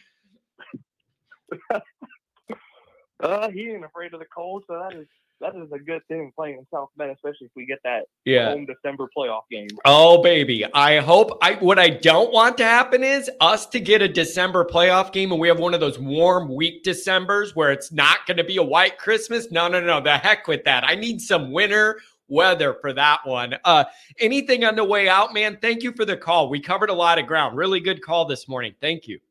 He ain't afraid of the cold, so that is a good thing playing in South Bend, especially if we get that home December playoff game. Oh, baby. What I don't want to happen is us to get a December playoff game and we have one of those warm, weak Decembers where it's not going to be a white Christmas. No. The heck with that. I need some winter weather for that one. Anything on the way out, man? Thank you for the call. We covered a lot of ground. Really good call this morning. Thank you.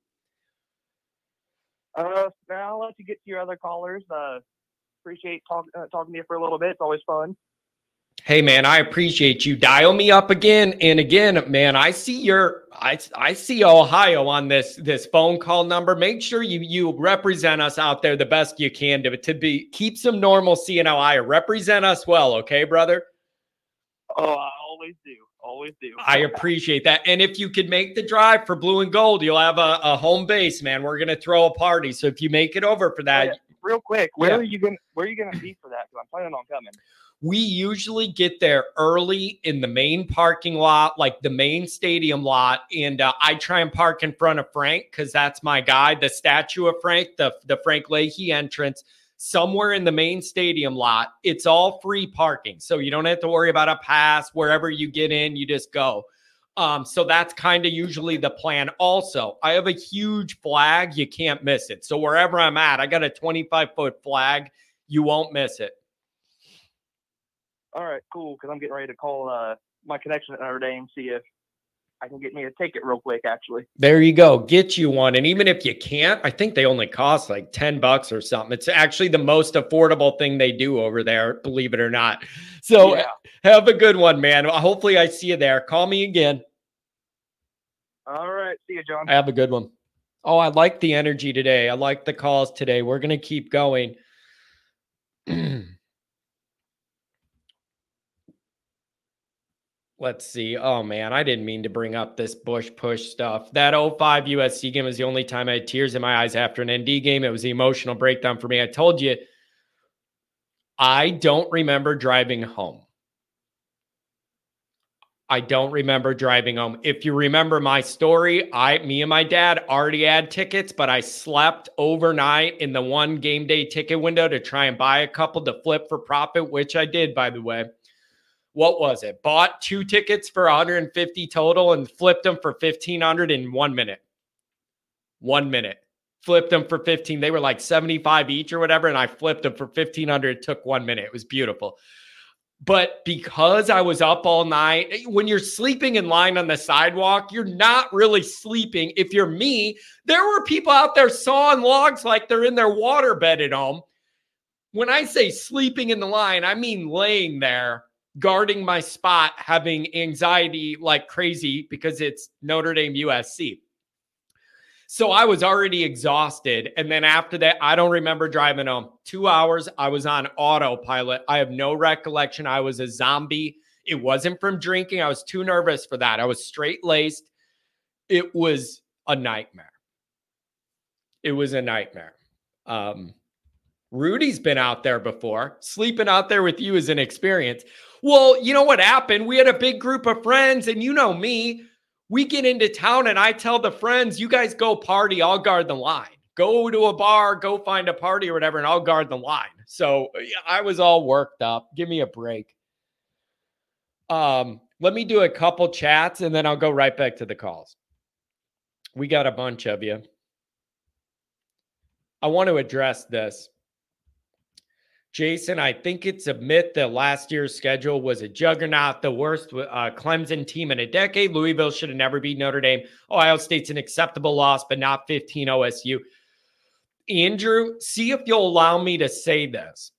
Now I'll let you get to your other callers. Appreciate talking to you for a little bit. It's always fun. Hey man, I appreciate you. Dial me up again and again, man. I see I see Ohio on this phone call number. Make sure you represent us out there the best you can to keep some normalcy in Ohio. Represent us well, okay, brother? Oh, I always do. Always do. I appreciate that. And if you could make the drive for blue and gold, you'll have a home base, man. We're gonna throw a party. So if you make it over for that. Oh, yeah. Real quick, where are you gonna be for that? Because I'm planning on coming. We usually get there early in the main parking lot, like the main stadium lot, and I try and park in front of Frank because that's my guy. The statue of Frank, the Frank Leahy entrance, somewhere in the main stadium lot. It's all free parking, so you don't have to worry about a pass. Wherever you get in, you just go. So that's kind of usually the plan. Also, I have a huge flag. You can't miss it. So wherever I'm at, I got a 25-foot flag. You won't miss it. All right, cool. Because I'm getting ready to call my connection at Notre Dame, see if I can get me a ticket real quick, actually. There you go. Get you one. And even if you can't, I think they only cost like $10 or something. It's actually the most affordable thing they do over there, believe it or not. So Have a good one, man. Hopefully I see you there. Call me again. All right. See you, John. Have a good one. Oh, I like the energy today. I like the calls today. We're going to keep going. Let's see. Oh, man, I didn't mean to bring up this Bush push stuff. That 05 USC game was the only time I had tears in my eyes after an ND game. It was the emotional breakdown for me. I told you, I don't remember driving home. I don't remember driving home. If you remember my story, me and my dad already had tickets, but I slept overnight in the one game day ticket window to try and buy a couple to flip for profit, which I did, by the way. What was it? Bought 2 tickets for $150 total and flipped them for $1,500 in 1 minute. 1 minute. Flipped them for 15. They were like 75 each or whatever, and I flipped them for $1,500. It took 1 minute. It was beautiful. But because I was up all night, when you're sleeping in line on the sidewalk, you're not really sleeping. If you're me, there were people out there sawing logs like they're in their waterbed at home. When I say sleeping in the line, I mean laying there, guarding my spot, having anxiety like crazy because it's Notre Dame USC. So I was already exhausted. And then after that, I don't remember driving home. 2 hours, I was on autopilot. I have no recollection. I was a zombie. It wasn't from drinking. I was too nervous for that. I was straight-laced. It was a nightmare. It was a nightmare. Rudy's been out there before. Sleeping out there with you is an experience. Well, you know what happened? We had a big group of friends, and you know me. We get into town and I tell the friends, you guys go party, I'll guard the line. Go to a bar, go find a party or whatever, and I'll guard the line. So I was all worked up. Give me a break. Let me do a couple chats and then I'll go right back to the calls. We got a bunch of you. I want to address this. Jason, I think it's a myth that last year's schedule was a juggernaut, the worst Clemson team in a decade. Louisville should have never beat Notre Dame. Ohio State's an acceptable loss, but not 15 OSU. Andrew, see if you'll allow me to say this.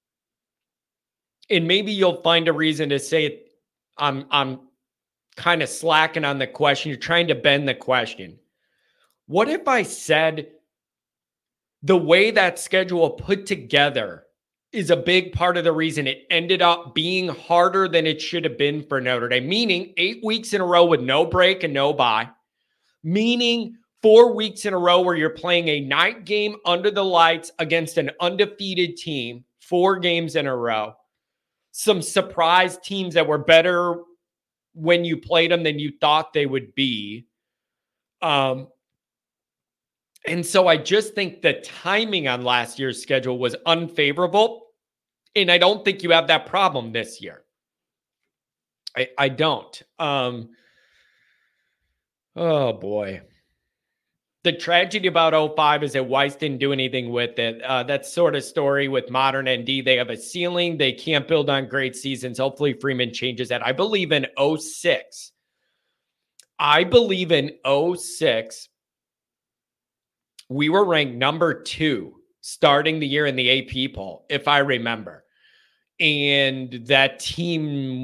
And maybe you'll find a reason to say it. I'm kind of slacking on the question. You're trying to bend the question. What if I said the way that schedule put together is a big part of the reason it ended up being harder than it should have been for Notre Dame, meaning 8 weeks in a row with no break and no bye, meaning 4 weeks in a row where you're playing a night game under the lights against an undefeated team, 4 games in a row, some surprise teams that were better when you played them than you thought they would be. And so I just think the timing on last year's schedule was unfavorable. And I don't think you have that problem this year. I don't. Oh, boy. The tragedy about 05 is that Weiss didn't do anything with it. That sort of story with modern ND. They have a ceiling. They can't build on great seasons. Hopefully Freeman changes that. I believe in 06. We were ranked number 2 starting the year in the AP poll, if I remember. And that team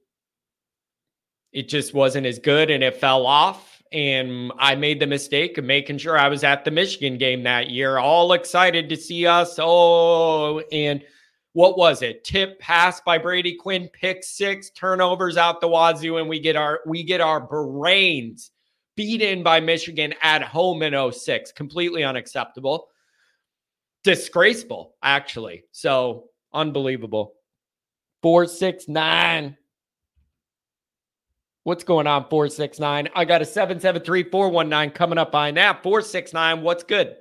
it just wasn't as good and it fell off. And I made the mistake of making sure I was at the Michigan game that year, all excited to see us. Oh, and what was it? Tip pass by Brady Quinn, pick 6, turnovers out the wazoo, and we get our brains beat in by Michigan at home in 06. Completely unacceptable. Disgraceful, actually. So unbelievable. 469. What's going on, 469? I got a 773-419 coming up behind that. 469, what's good?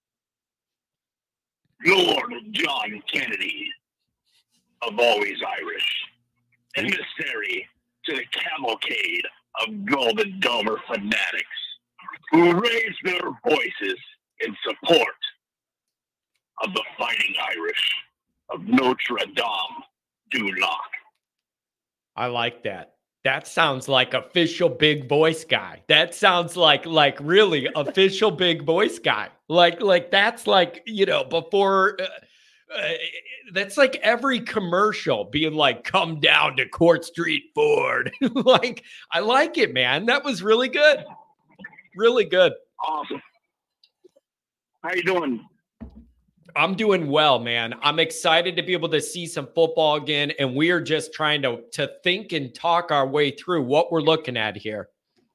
Lord John Kennedy, of Always Irish, emissary to the cavalcade of Golden Domer fanatics who raise their voices in support of the Fighting Irish of Notre Dame du Lac. I like that. That sounds like official big voice guy. That sounds like really official big voice guy. Like that's like, before that's like every commercial being like, come down to Court Street Ford. I like it, man. That was really good. Really good. Awesome. How you doing? I'm doing well, man. I'm excited to be able to see some football again, and we are just trying to think and talk our way through what we're looking at here.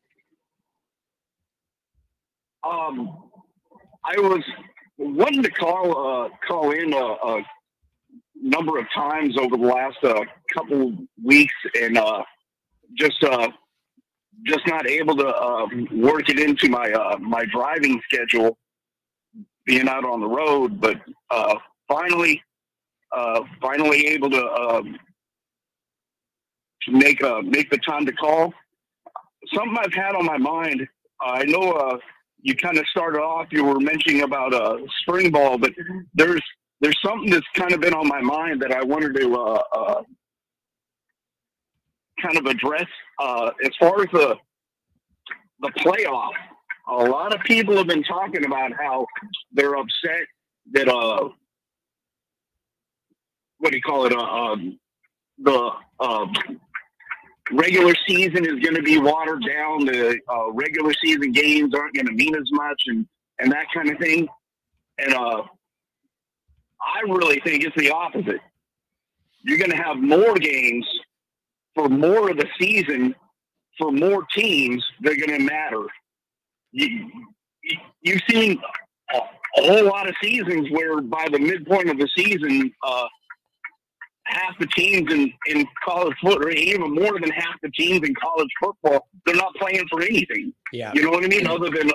I was wanting to call in a number of times over the last couple weeks, and just not able to work it into my driving schedule, being out on the road, but finally able to make the time to call. Something I've had on my mind. I know you kind of started off. You were mentioning about spring ball, but there's something that's kind of been on my mind that I wanted to kind of address as far as the playoff. A lot of people have been talking about how they're upset that the regular season is going to be watered down. The regular season games aren't going to mean as much, and that kind of thing. And I really think it's the opposite. You're going to have more games for more of the season for more teams. They're going to matter. You've seen a whole lot of seasons where by the midpoint of the season, half the teams in college football, or even more than half the teams in college football, they're not playing for anything. Yeah. You know what I mean? Other than,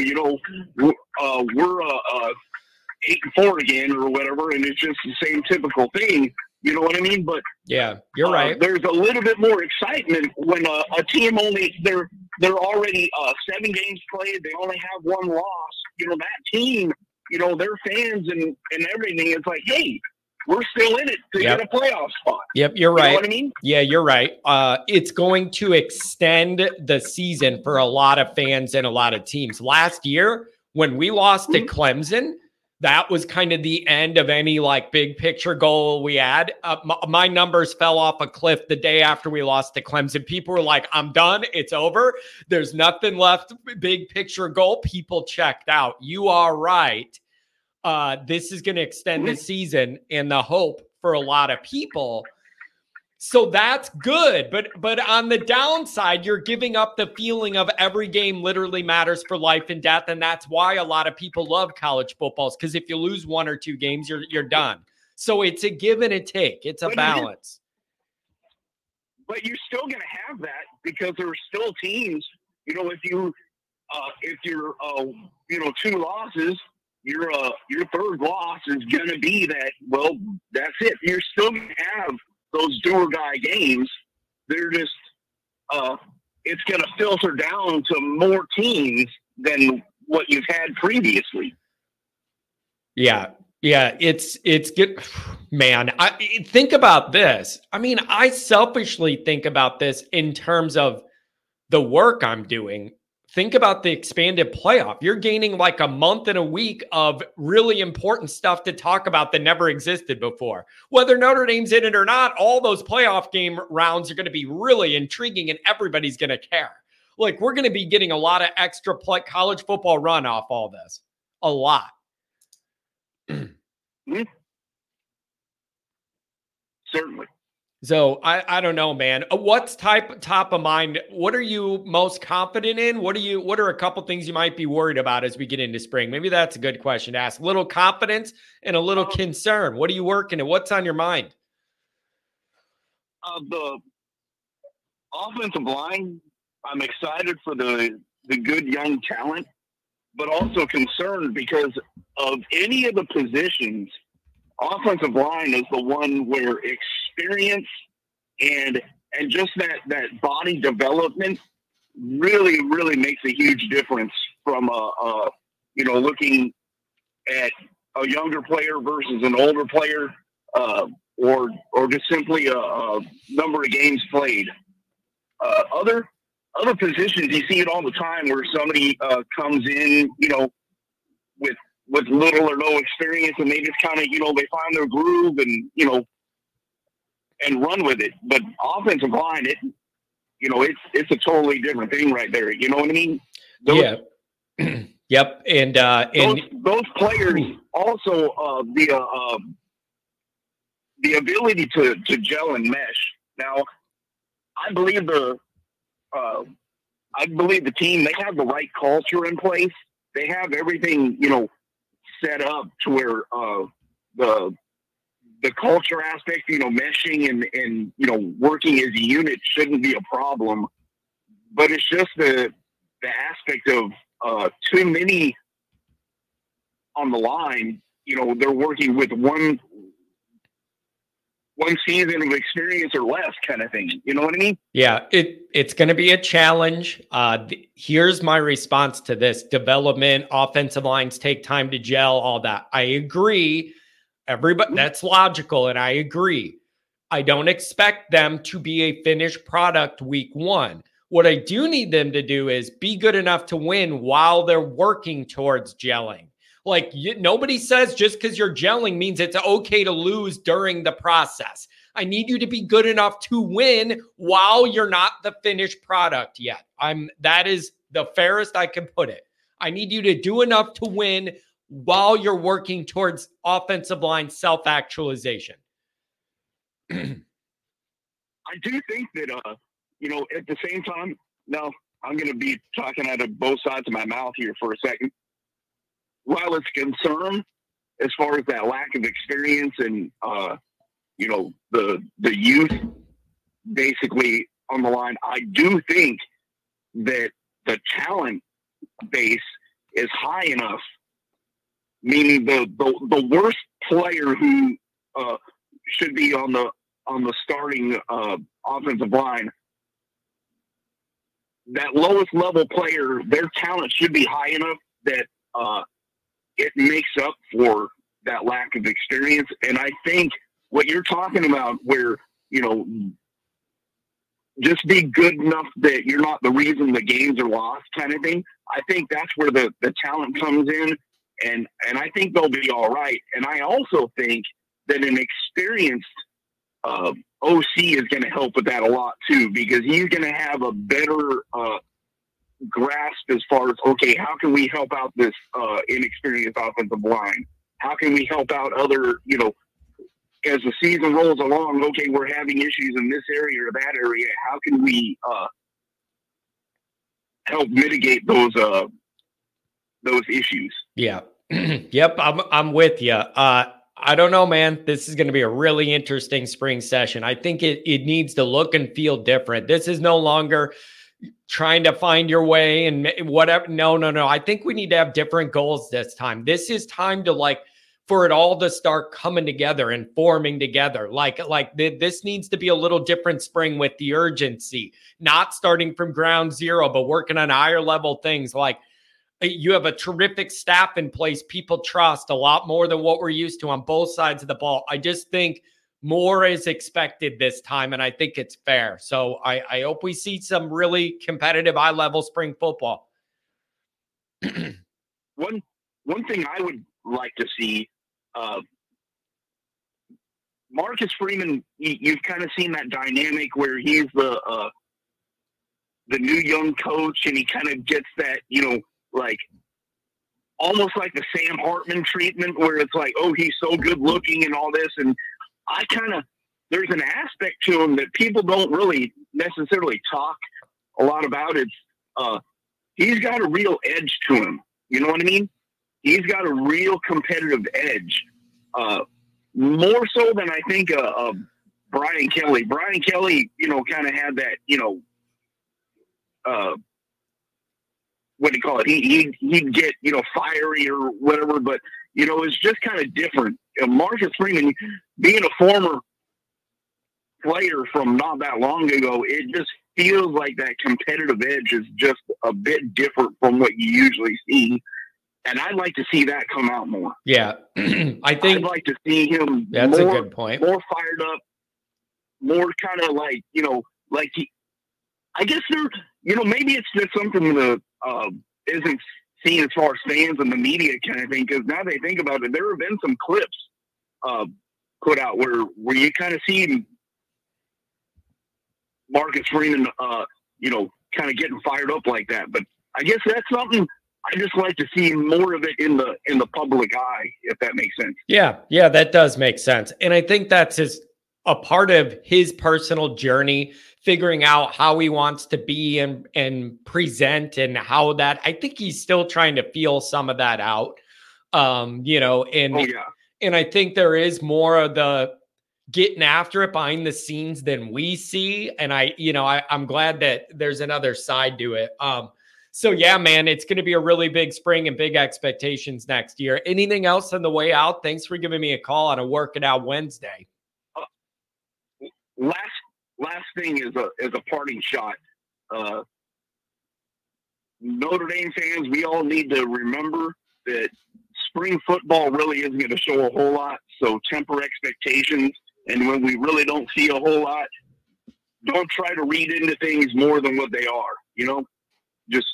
we're 8-4 again or whatever, and it's just the same typical thing. You know what I mean? But yeah, you're right. There's a little bit more excitement when a team they're already 7 games played. They only have 1 loss. That team, their fans and everything. It's like, hey, we're still in it to get a playoff spot. Yep, you're right. You know what I mean? Yeah, you're right. It's going to extend the season for a lot of fans and a lot of teams. Last year, when we lost to Clemson, that was kind of the end of any like big picture goal we had. My numbers fell off a cliff the day after we lost to Clemson. People were like, I'm done. It's over. There's nothing left. Big picture goal. People checked out. You are right. This is going to extend the season and the hope for a lot of people. So that's good. But on the downside, you're giving up the feeling of every game literally matters for life and death. And that's why a lot of people love college footballs, because if you lose 1 or 2 games, you're done. So it's a give and a take. It's a balance. But you're still going to have that because there are still teams, if you're 2 losses, your third loss is going to be that, well, that's it. You're still going to have those do-or-die games. They're just it's going to filter down to more teams than what you've had previously. Yeah, it's good, man. I think about this. I mean, I selfishly think about this in terms of the work I'm doing. Think about the expanded playoff. You're gaining like a month and a week of really important stuff to talk about that never existed before. Whether Notre Dame's in it or not, all those playoff game rounds are going to be really intriguing and everybody's going to care. Like, we're going to be getting a lot of extra college football run off all this. A lot. Certainly. So I don't know, man. What's top of mind? What are you most confident in? What are a couple things you might be worried about as we get into spring? Maybe that's a good question to ask. A little confidence and a little concern. What are you working at? What's on your mind? The offensive line, I'm excited for the good young talent, but also concerned because of any of the positions. Offensive line is the one where experience and just that body development really, really makes a huge difference from looking at a younger player versus an older player, or just simply a number of games played. Other positions, you see it all the time where somebody comes in, with little or no experience, and they just kind of, they find their groove and, and run with it. But offensive line, it's a totally different thing right there. You know what I mean? Yep. And those players also, the ability to gel and mesh. Now, I believe the team, they have the right culture in place. They have everything, set up to where the culture aspect, meshing and working as a unit shouldn't be a problem. But it's just the aspect of too many on the line. They're working with one season of experience or less kind of thing. You know what I mean? Yeah, it's going to be a challenge. Here's my response to this. Development, offensive lines take time to gel, all that. I agree. Everybody, that's logical, and I agree. I don't expect them to be a finished product week 1. What I do need them to do is be good enough to win while they're working towards gelling. Like, nobody says just because you're gelling means it's okay to lose during the process. I need you to be good enough to win while you're not the finished product yet. That is the fairest I can put it. I need you to do enough to win while you're working towards offensive line self-actualization. I do think that, at the same time, now I'm going to be talking out of both sides of my mouth here for a second. While it's a concern as far as that lack of experience and, the youth basically on the line, I do think that the talent base is high enough, meaning the worst player who should be on the starting offensive line, that lowest level player, their talent should be high enough that it makes up for that lack of experience. And I think what you're talking about, where, just be good enough that you're not the reason the games are lost kind of thing. I think that's where the talent comes in. And I think they'll be all right. And I also think that an experienced OC is going to help with that a lot too, because he's going to have a better grasp as far as, okay, how can we help out this inexperienced offensive line? How can we help out other, as the season rolls along, okay, we're having issues in this area or that area. How can we help mitigate those issues? Yeah. Yep. I'm with you. I don't know, man. This is going to be a really interesting spring session. I think it needs to look and feel different. This is no longer trying to find your way and whatever. No. I think we need to have different goals this time. This is time to for it all to start coming together and forming together. This needs to be a little different spring with the urgency, not starting from ground zero, but working on higher level things. You have a terrific staff in place. People trust a lot more than what we're used to on both sides of the ball. I just think more is expected this time, and I think it's fair. So I hope we see some really competitive high-level spring football. One thing I would like to see, Marcus Freeman, you've kind of seen that dynamic where he's the new young coach, and he kind of gets that, almost like the Sam Hartman treatment, where it's like, oh, he's so good looking and all this. And there's an aspect to him that people don't really necessarily talk a lot about. It's, he's got a real edge to him. You know what I mean? He's got a real competitive edge. More so than I think Brian Kelly. Brian Kelly, kind of had that, what do you call it? He'd get, fiery or whatever, but, it's just kind of different. Marcus Freeman, being a former player from not that long ago, it just feels like that competitive edge is just a bit different from what you usually see. And I'd like to see that come out more. Yeah. I'd like to see him a good point. More fired up, more kind of I guess maybe it's just something that isn't seen as far as fans and the media kind of thing. Because now they think about it, there have been some clips put out where you kind of see Marcus Freeman, kind of getting fired up like that. But I guess that's something I just like to see more of it in the public eye, if that makes sense. Yeah, that does make sense. And I think that's a part of his personal journey, figuring out how he wants to be and present, and how that, I think he's still trying to feel some of that out. And I think there is more of the getting after it behind the scenes than we see. And I'm glad that there's another side to it. So yeah, man, it's going to be a really big spring and big expectations next year. Anything else on the way out? Thanks for giving me a call on a Work It Out Wednesday. Last thing is a parting shot. Notre Dame fans, we all need to remember that spring football really isn't going to show a whole lot. So temper expectations. And when we really don't see a whole lot, don't try to read into things more than what they are. Just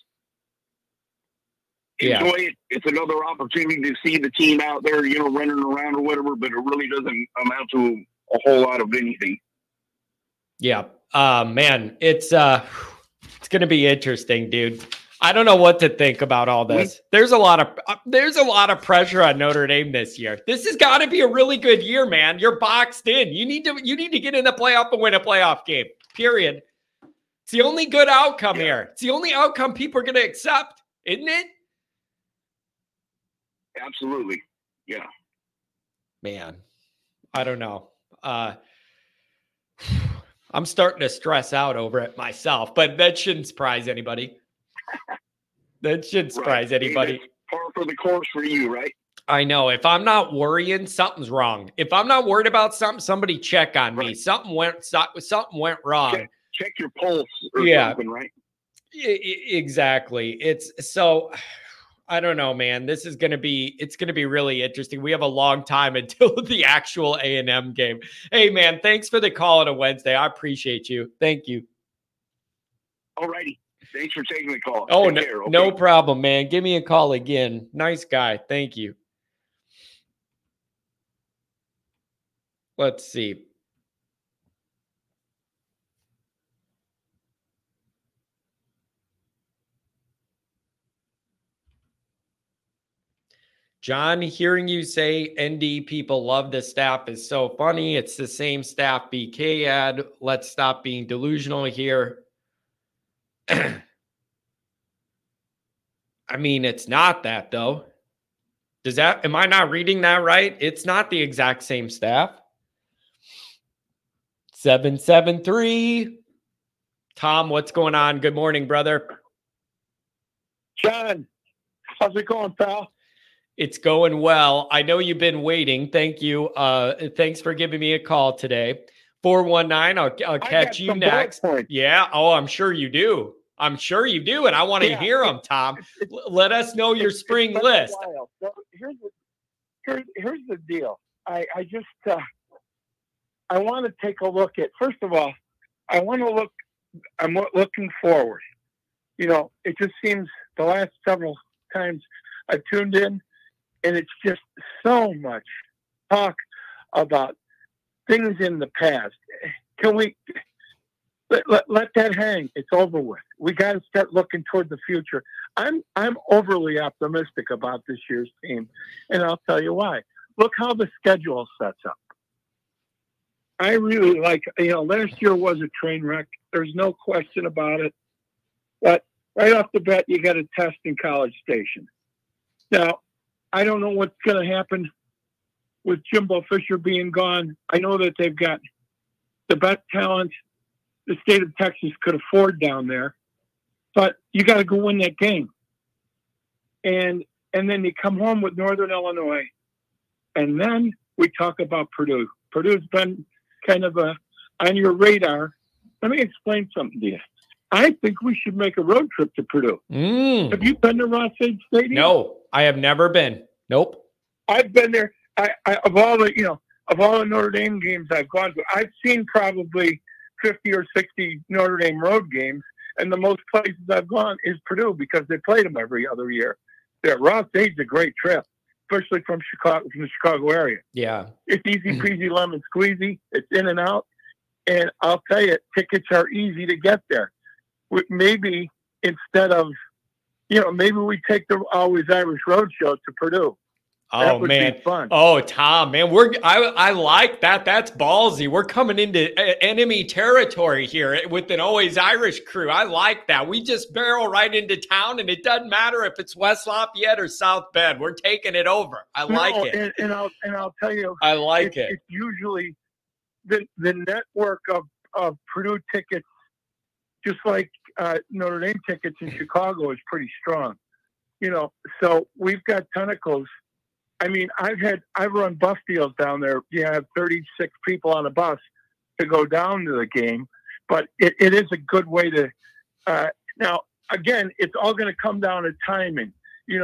enjoy it. It's another opportunity to see the team out there, running around or whatever, but it really doesn't amount to a whole lot of anything. Yeah. Man, it's going to be interesting, dude. I don't know what to think about all this. There's a lot of pressure on Notre Dame this year. This has got to be a really good year, man. You're boxed in. You need to get in the playoff and win a playoff game. Period. It's the only good outcome here. It's the only outcome people are going to accept, isn't it? Absolutely. Yeah. Man, I don't know. I'm starting to stress out over it myself, but that shouldn't surprise anybody. That shouldn't surprise anybody. Par for the course for you, right? I know. If I'm not worrying, something's wrong. If I'm not worried about something, somebody check on me. Something went wrong. Check your pulse or something, right? Exactly. It's so I don't know, man. It's going to be really interesting. We have a long time until the actual A&M game. Hey, man, thanks for the call on a Wednesday. I appreciate you. Thank you. All righty. Thanks for taking the call. Oh, Take care, okay? No problem, man. Give me a call again. Nice guy. Thank you. Let's see. John, hearing you say ND people love the staff is so funny. It's the same staff BK had. Let's stop being delusional here. I mean, it's not that though. Am I not reading that right? It's not the exact same staff. 773. Tom, what's going on? Good morning, brother. John, how's it going, pal? It's going well. I know you've been waiting. Thank you. Thanks for giving me a call today. 419. I'll catch you next. Yeah. Oh, I'm sure you do. And I want to hear them, Tom. Let us know your spring list. So here's the deal. I just I want to take a look at. First of all, I'm looking forward. You know, it just seems the last several times I tuned in, and it's just so much talk about things in the past. Can we let that hang? It's over with. We got to start looking toward the future. I'm overly optimistic about this year's team, and I'll tell you why. Look how the schedule sets up. I really like, last year was a train wreck. There's no question about it. But right off the bat, you got a test in College Station. Now, I don't know what's going to happen with Jimbo Fisher being gone. I know that they've got the best talent the state of Texas could afford down there, but you got to go win that game. And then you come home with Northern Illinois, and then we talk about Purdue. Purdue's been kind of on your radar. Let me explain something to you. I think we should make a road trip to Purdue. Have you been to Ross-Age Stadium? No, I have never been. Nope. I've been there. Of all the Notre Dame games I've gone to, I've seen probably 50 or 60 Notre Dame road games, and the most places I've gone is Purdue because they played them every other year. Yeah, Ross-Age is a great trip, especially from the Chicago area. Yeah. It's easy peasy lemon squeezy. It's in and out. And I'll tell you, tickets are easy to get there. Maybe instead of, maybe we take the Always Irish Roadshow to Purdue. Oh, man. Fun. Oh, Tom, man, I like that. That's ballsy. We're coming into enemy territory here with an Always Irish crew. I like that. We just barrel right into town, and it doesn't matter if it's West Lafayette or South Bend. We're taking it over. I like it. And I'll tell you, I like it. It's usually the network of Purdue tickets, just like Notre Dame tickets in Chicago, is pretty strong. So we've got tentacles. I mean, I've run bus deals down there. You have 36 people on a bus to go down to the game, but it is a good way to. Now, again, it's all going to come down to timing.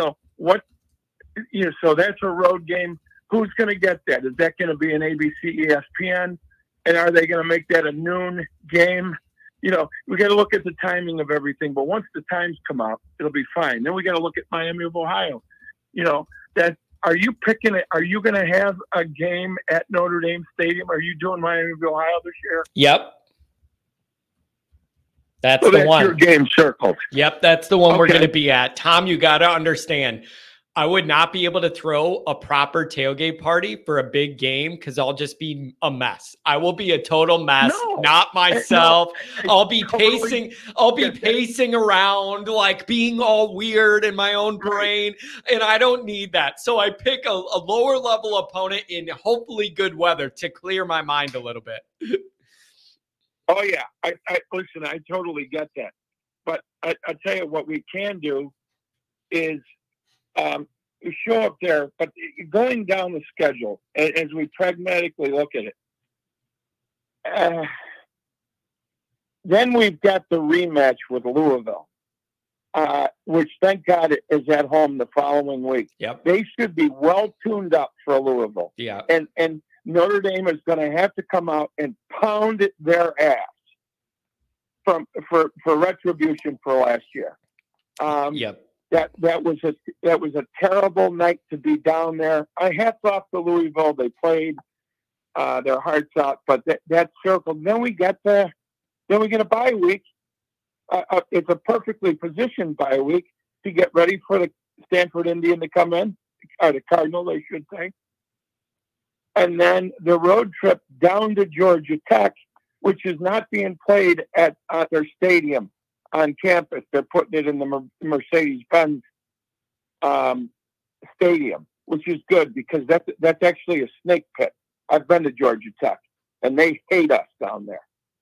So that's a road game. Who's going to get that? Is that going to be an ABC, ESPN, and are they going to make that a noon game? We got to look at the timing of everything. But once the times come out, it'll be fine. Then we got to look at Miami of Ohio. That. Are you picking it? Are you going to have a game at Notre Dame Stadium? Are you doing Miami of Ohio this year? Yep. That's the one. Your game circled. Yep, that's the one we're going to be at. Tom, you got to understand, I would not be able to throw a proper tailgate party for a big game because I'll just be a mess. I will be a total mess, not myself. I'll be pacing. I'll be pacing around, like being all weird in my own brain, and I don't need that. So I pick a lower level opponent in hopefully good weather to clear my mind a little bit. Oh yeah, I listen. I totally get that, but I tell you what we can do is. We show up there, but going down the schedule, as we pragmatically look at it, then we've got the rematch with Louisville. which thank God is at home the following week. Yep. They should be well tuned up for Louisville. Yeah. And Notre Dame is going to have to come out and pound their ass for retribution for last year. Yep. That was a terrible night to be down there. I hats off to Louisville. They played their hearts out, but that circle. Then we get a bye week. It's a perfectly positioned bye week to get ready for the Stanford Indian to come in, or the Cardinals, I should say. And then the road trip down to Georgia Tech, which is not being played at their stadium on campus. They're putting it in the Mercedes-Benz stadium, which is good because that's actually a snake pit. I've been to Georgia Tech, and they hate us down there.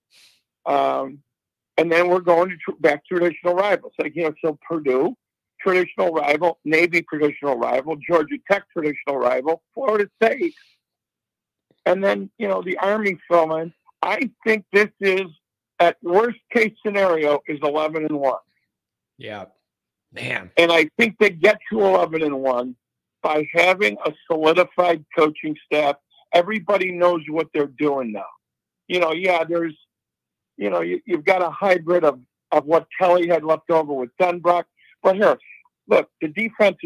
And then we're going to back traditional rivals. Like, so Purdue, traditional rival, Navy, traditional rival, Georgia Tech, traditional rival, Florida State. And then, the Army fill-in. I think this is, at worst case scenario, is 11-1. Yeah, man. And I think they get to 11-1 by having a solidified coaching staff. Everybody knows what they're doing now. There's, you've got a hybrid of what Kelly had left over with Denbrock. But here, look, the defense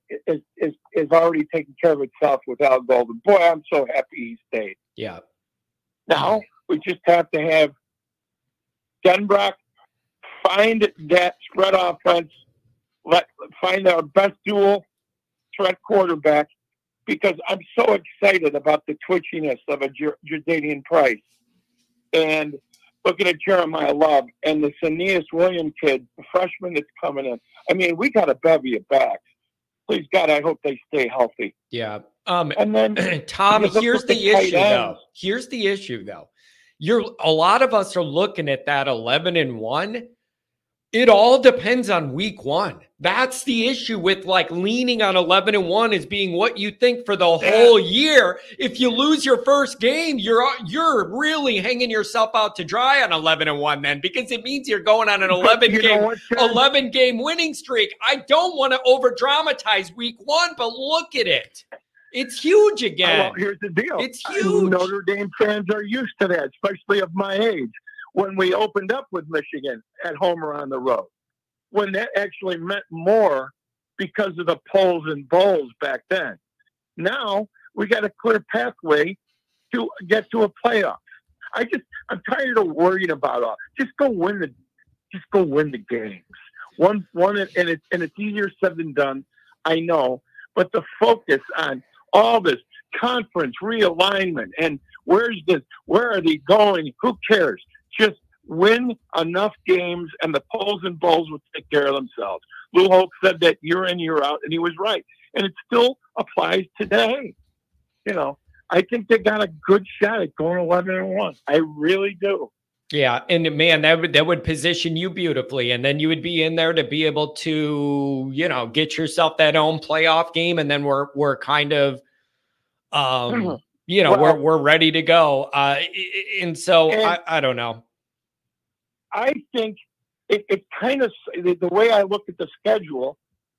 is already taking care of itself with Al Golden. Boy, I'm so happy he stayed. Yeah. Now we just have to have Denbrock find that spread offense, find our best dual threat quarterback, because I'm so excited about the twitchiness of a Jadanian Price. And looking at Jeremiah Love and the Aeneas Williams kid, the freshman that's coming in. I mean, we got a bevy of backs. Please, God, I hope they stay healthy. Yeah. And then, Tom, here's the issue, though. Here's the issue, though. A lot of us are looking at that 11-1. It all depends on week one. That's the issue with leaning on 11-1 as being what you think for the whole year. If you lose your first game, you're really hanging yourself out to dry on 11-1 then, because it means you're going on an 11 game winning streak. I don't want to over dramatize week one, but look at it. It's huge again. Well, here's the deal. It's huge. Notre Dame fans are used to that, especially of my age. When we opened up with Michigan at home or on the road, when that actually meant more because of the polls and bowls back then. Now we got a clear pathway to get to a playoff. I'm tired of worrying about all. Just go win the games. One, and it's easier said than done. I know, but the focus on all this conference realignment and where are they going? Who cares? Just win enough games, and the polls and bowls will take care of themselves. Lou Holtz said that year in, year out, and he was right. And it still applies today. I think they got a good shot at going 11-1. I really do. Yeah, and man, that would position you beautifully, and then you would be in there to be able to, get yourself that own playoff game, and then we're kind of, we're ready to go. And so I don't know. I think it kind of, the way I look at the schedule,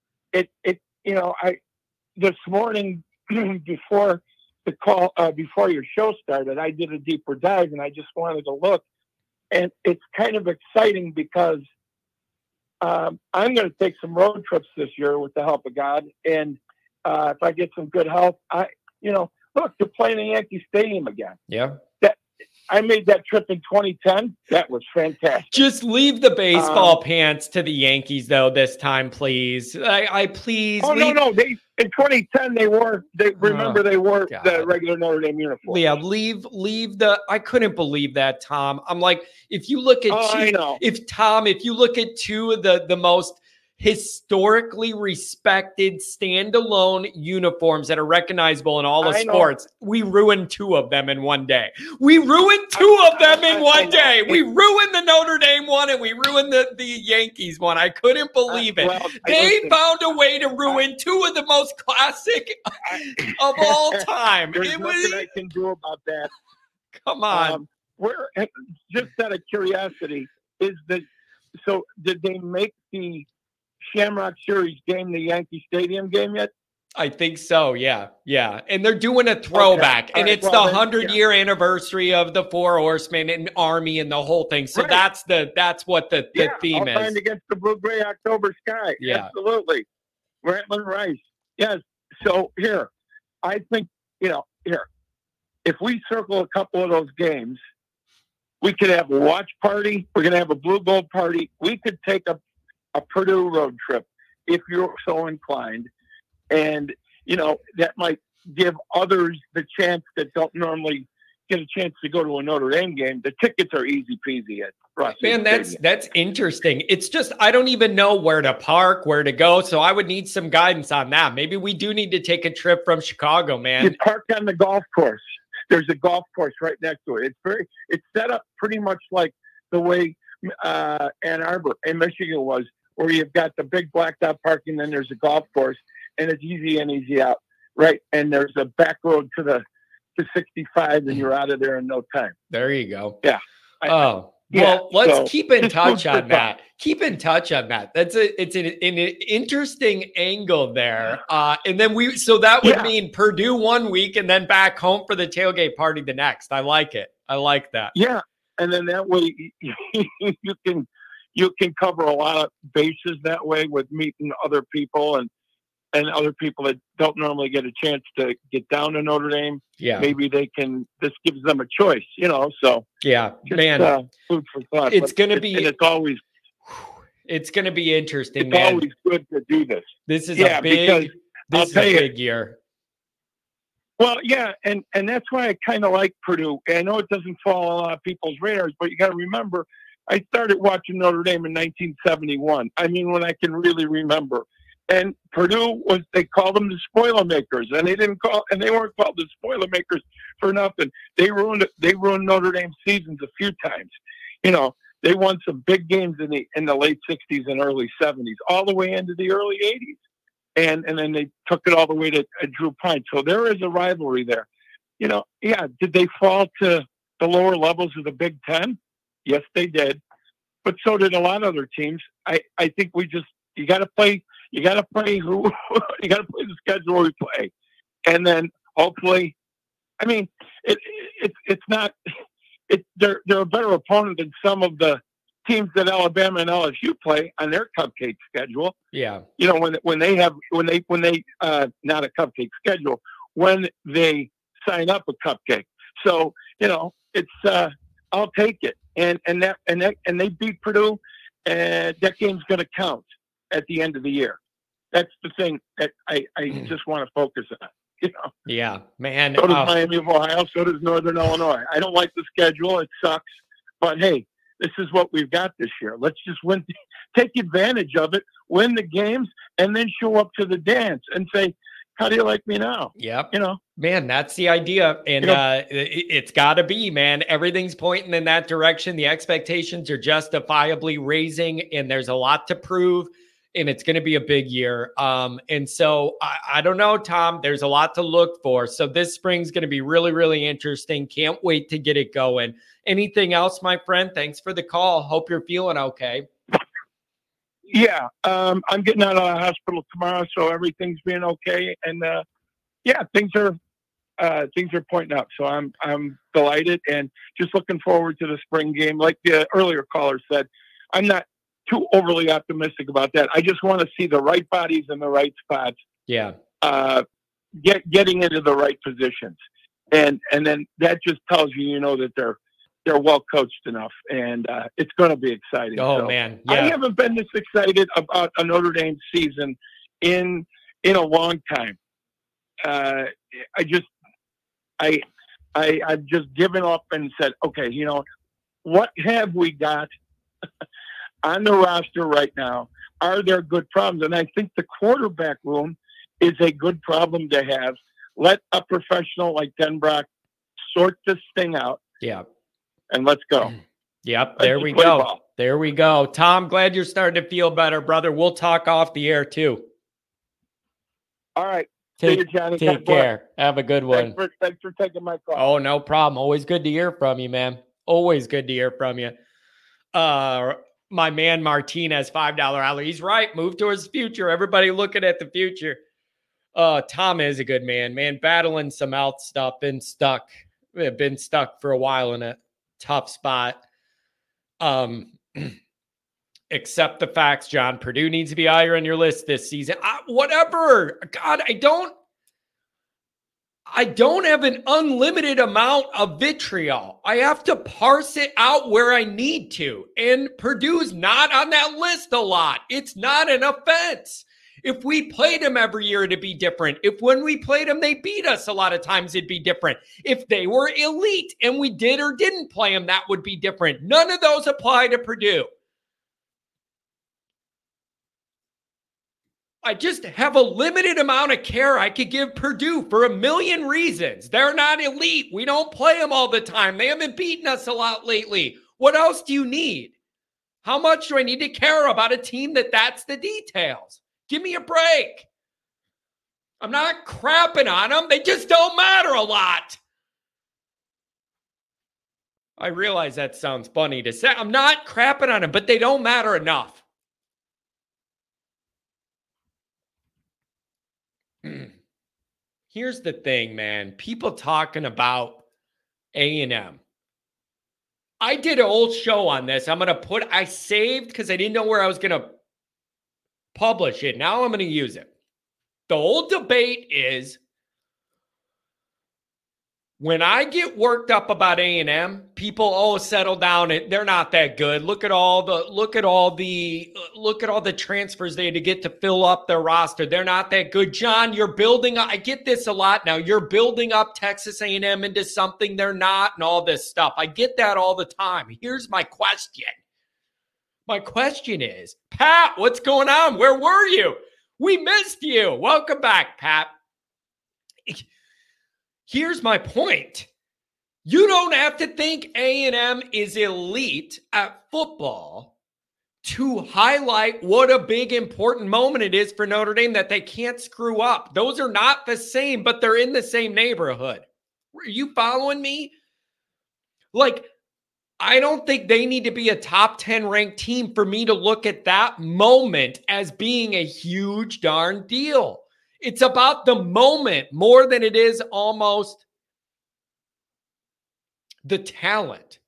this morning before the call, before your show started, I did a deeper dive and I just wanted to look, and it's kind of exciting because I'm going to take some road trips this year with the help of God. And if I get some good health, look, they're playing in Yankee Stadium again. Yeah. I made that trip in 2010. That was fantastic. Just leave the baseball pants to the Yankees, though, this time, please. I please. Oh, no. They in 2010 they wore the regular Notre Dame uniform. Yeah, leave the. I couldn't believe that, Tom. I'm like, if you look at if you look at two of the most historically respected standalone uniforms that are recognizable in all of sports, we ruined two of them in one day. We ruined two of them in one day. We ruined the Notre Dame one and we ruined the Yankees one. I couldn't believe it. They found a way to ruin two of the most classic of all time. There's nothing I can do about that. Come on. We're just out of curiosity, so did they make the Shamrock Series game, the Yankee Stadium game yet? I think so. Yeah. Yeah. And theyey're doing a throwback. Okay. And Right. it's Well, the then, 100-year anniversary of the Four Horsemen and Army and the whole thing. So Right. that's what the theme all is. against the blue-gray October sky. Yeah. Absolutely. Grantland Rice. Yes. So here, I think, if we circle a couple of those games, we could have a watch party. We're going to have a blue gold party. We could take a Purdue road trip if you're so inclined. And, that might give others the chance that don't normally get a chance to go to a Notre Dame game. The tickets are easy peasy at Ross. Man, that's interesting. It's just I don't even know where to park, where to go. So I would need some guidance on that. Maybe we do need to take a trip from Chicago, man. You park on the golf course. There's a golf course right next to it. It's set up pretty much like the way Ann Arbor in Michigan was, where you've got the big blacktop parking, then there's a golf course, and it's easy in, easy out, right? And there's a back road to 65, and you're out of there in no time. There you go. Yeah. Well, let's keep in just touch food for on that. Keep in touch on that. It's an interesting angle there. And then that would mean Purdue one week and then back home for the tailgate party the next. I like it. I like that. Yeah. And then that way you can cover a lot of bases that way with meeting other people and other people that don't normally get a chance to get down to Notre Dame. Yeah. Maybe this gives them a choice, so. Yeah, just, man. Food for thought. It's going to be, it's always interesting, it's man. always good to do this. This is a big year. Well, yeah. And that's why I kind of like Purdue. And I know it doesn't fall on a lot of people's radars, but you got to remember, I started watching Notre Dame in 1971. I mean, when I can really remember. And Purdue they called them the Spoilermakers, and they weren't called the Spoilermakers for nothing. They ruined Notre Dame's seasons a few times. They won some big games in the late 60s and early 70s, all the way into the early 80s. And then they took it all the way to Drew Pine. So there is a rivalry there. Did they fall to the lower levels of the Big Ten? Yes, they did. But so did a lot of other teams. I think you got to play. You got to play you got to play the schedule we play. And then hopefully, I mean, it's not, they're a better opponent than some of the teams that Alabama and LSU play on their cupcake schedule. Yeah. When they not a cupcake schedule, when they sign up a cupcake. So, it's, I'll take it. And they beat Purdue, and that game's going to count at the end of the year. That's the thing that I just want to focus on. Yeah, man. So does Miami of Ohio. So does Northern Illinois. I don't like the schedule. It sucks. But hey, this is what we've got this year. Let's just take advantage of it, win the games, and then show up to the dance and say, how do you like me now? Yep. Man, that's the idea. And it's got to be, man. Everything's pointing in that direction. The expectations are justifiably raising, and there's a lot to prove, and it's going to be a big year. And so I don't know, Tom. There's a lot to look for. So this spring's going to be really, really interesting. Can't wait to get it going. Anything else, my friend? Thanks for the call. Hope you're feeling okay. Yeah, I'm getting out of the hospital tomorrow, so everything's being okay. And things are pointing up. So I'm delighted and just looking forward to the spring game. Like the earlier caller said, I'm not too overly optimistic about that. I just want to see the right bodies in the right spots. Yeah. Getting into the right positions, and then that just tells you, that they're well coached enough, and it's going to be exciting. Oh, man. Yeah. I haven't been this excited about a Notre Dame season in a long time. I've just given up and said, okay, what have we got on the roster right now? Are there good problems? And I think the quarterback room is a good problem to have. Let a professional like Denbrock sort this thing out. Yeah. And let's go. Yep. There we go. Ball. There we go. Tom, glad you're starting to feel better, brother. We'll talk off the air too. All right. Take you, Johnny. care. Have a good one. Thanks for taking my call. Oh, no problem. Always good to hear from you, man. Always good to hear from you. my man Martinez $5 alley. He's right. Move towards the future. Everybody looking at the future. Tom is a good man, battling some health stuff, been stuck for a while in a tough spot. Accept the facts, John. Purdue needs to be higher on your list this season. Whatever. God, I don't have an unlimited amount of vitriol. I have to parse it out where I need to. And Purdue's not on that list a lot. It's not an offense. If we played them every year, it'd be different. If when we played them, they beat us a lot of times, it'd be different. If they were elite and we did or didn't play them, that would be different. None of those apply to Purdue. I just have a limited amount of care I could give Purdue for a million reasons. They're not elite. We don't play them all the time. They haven't beaten us a lot lately. What else do you need? How much do I need to care about a team that's the details? Give me a break. I'm not crapping on them. They just don't matter a lot. I realize that sounds funny to say. I'm not crapping on them, but they don't matter enough. Here's the thing, man. People talking about A&M. I did an old show on this. I saved because I didn't know where I was going to publish it. Now I'm going to use it. The old debate is when I get worked up about A&M, people settle down. They're not that good. Look at all the transfers they had to get to fill up their roster. They're not that good. John, you're building up. I get this a lot now. You're building up Texas A&M into something they're not and all this stuff. I get that all the time. Here's my question. My question is, Pat, what's going on? Where were you? We missed you. Welcome back, Pat. Here's my point. You don't have to think A&M is elite at football to highlight what a big, important moment it is for Notre Dame that they can't screw up. Those are not the same, but they're in the same neighborhood. Are you following me? I don't think they need to be a top 10 ranked team for me to look at that moment as being a huge darn deal. It's about the moment more than it is almost the talent.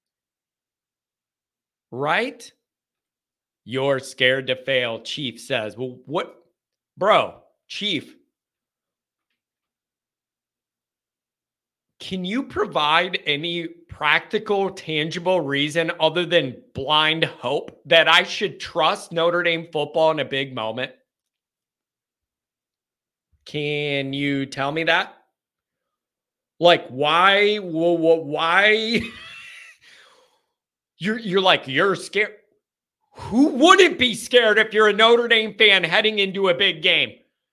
Right? You're scared to fail, Chief says. Well, what? Bro, Chief, can you provide any practical, tangible reason other than blind hope that I should trust Notre Dame football in a big moment? Can you tell me that? Why? Why? You're scared. Who wouldn't be scared if you're a Notre Dame fan heading into a big game?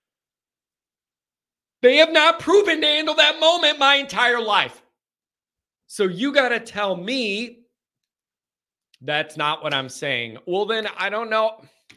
They have not proven to handle that moment my entire life. So you got to tell me that's not what I'm saying. Well, then I don't know.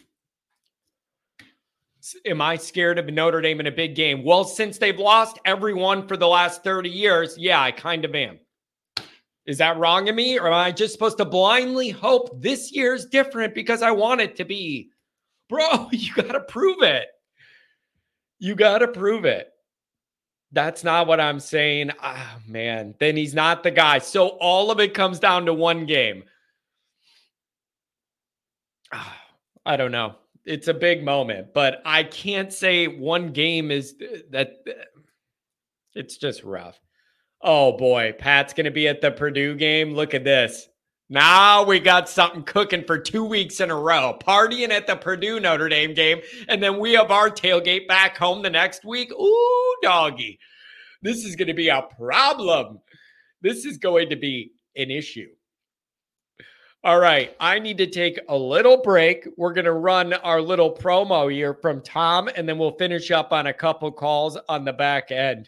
Am I scared of Notre Dame in a big game? Well, since they've lost everyone for the last 30 years, yeah, I kind of am. Is that wrong of me? Or am I just supposed to blindly hope this year's different because I want it to be? Bro, you got to prove it. You got to prove it. That's not what I'm saying. Ah, man, then he's not the guy. So all of it comes down to one game. I don't know. It's a big moment, but I can't say one game is that. It's just rough. Oh boy, Pat's going to be at the Purdue game. Look at this. Now we got something cooking for 2 weeks in a row, partying at the Purdue Notre Dame game. And then we have our tailgate back home the next week. Ooh, doggy. This is going to be a problem. This is going to be an issue. All right, I need to take a little break. We're going to run our little promo here from Tom, and then we'll finish up on a couple calls on the back end.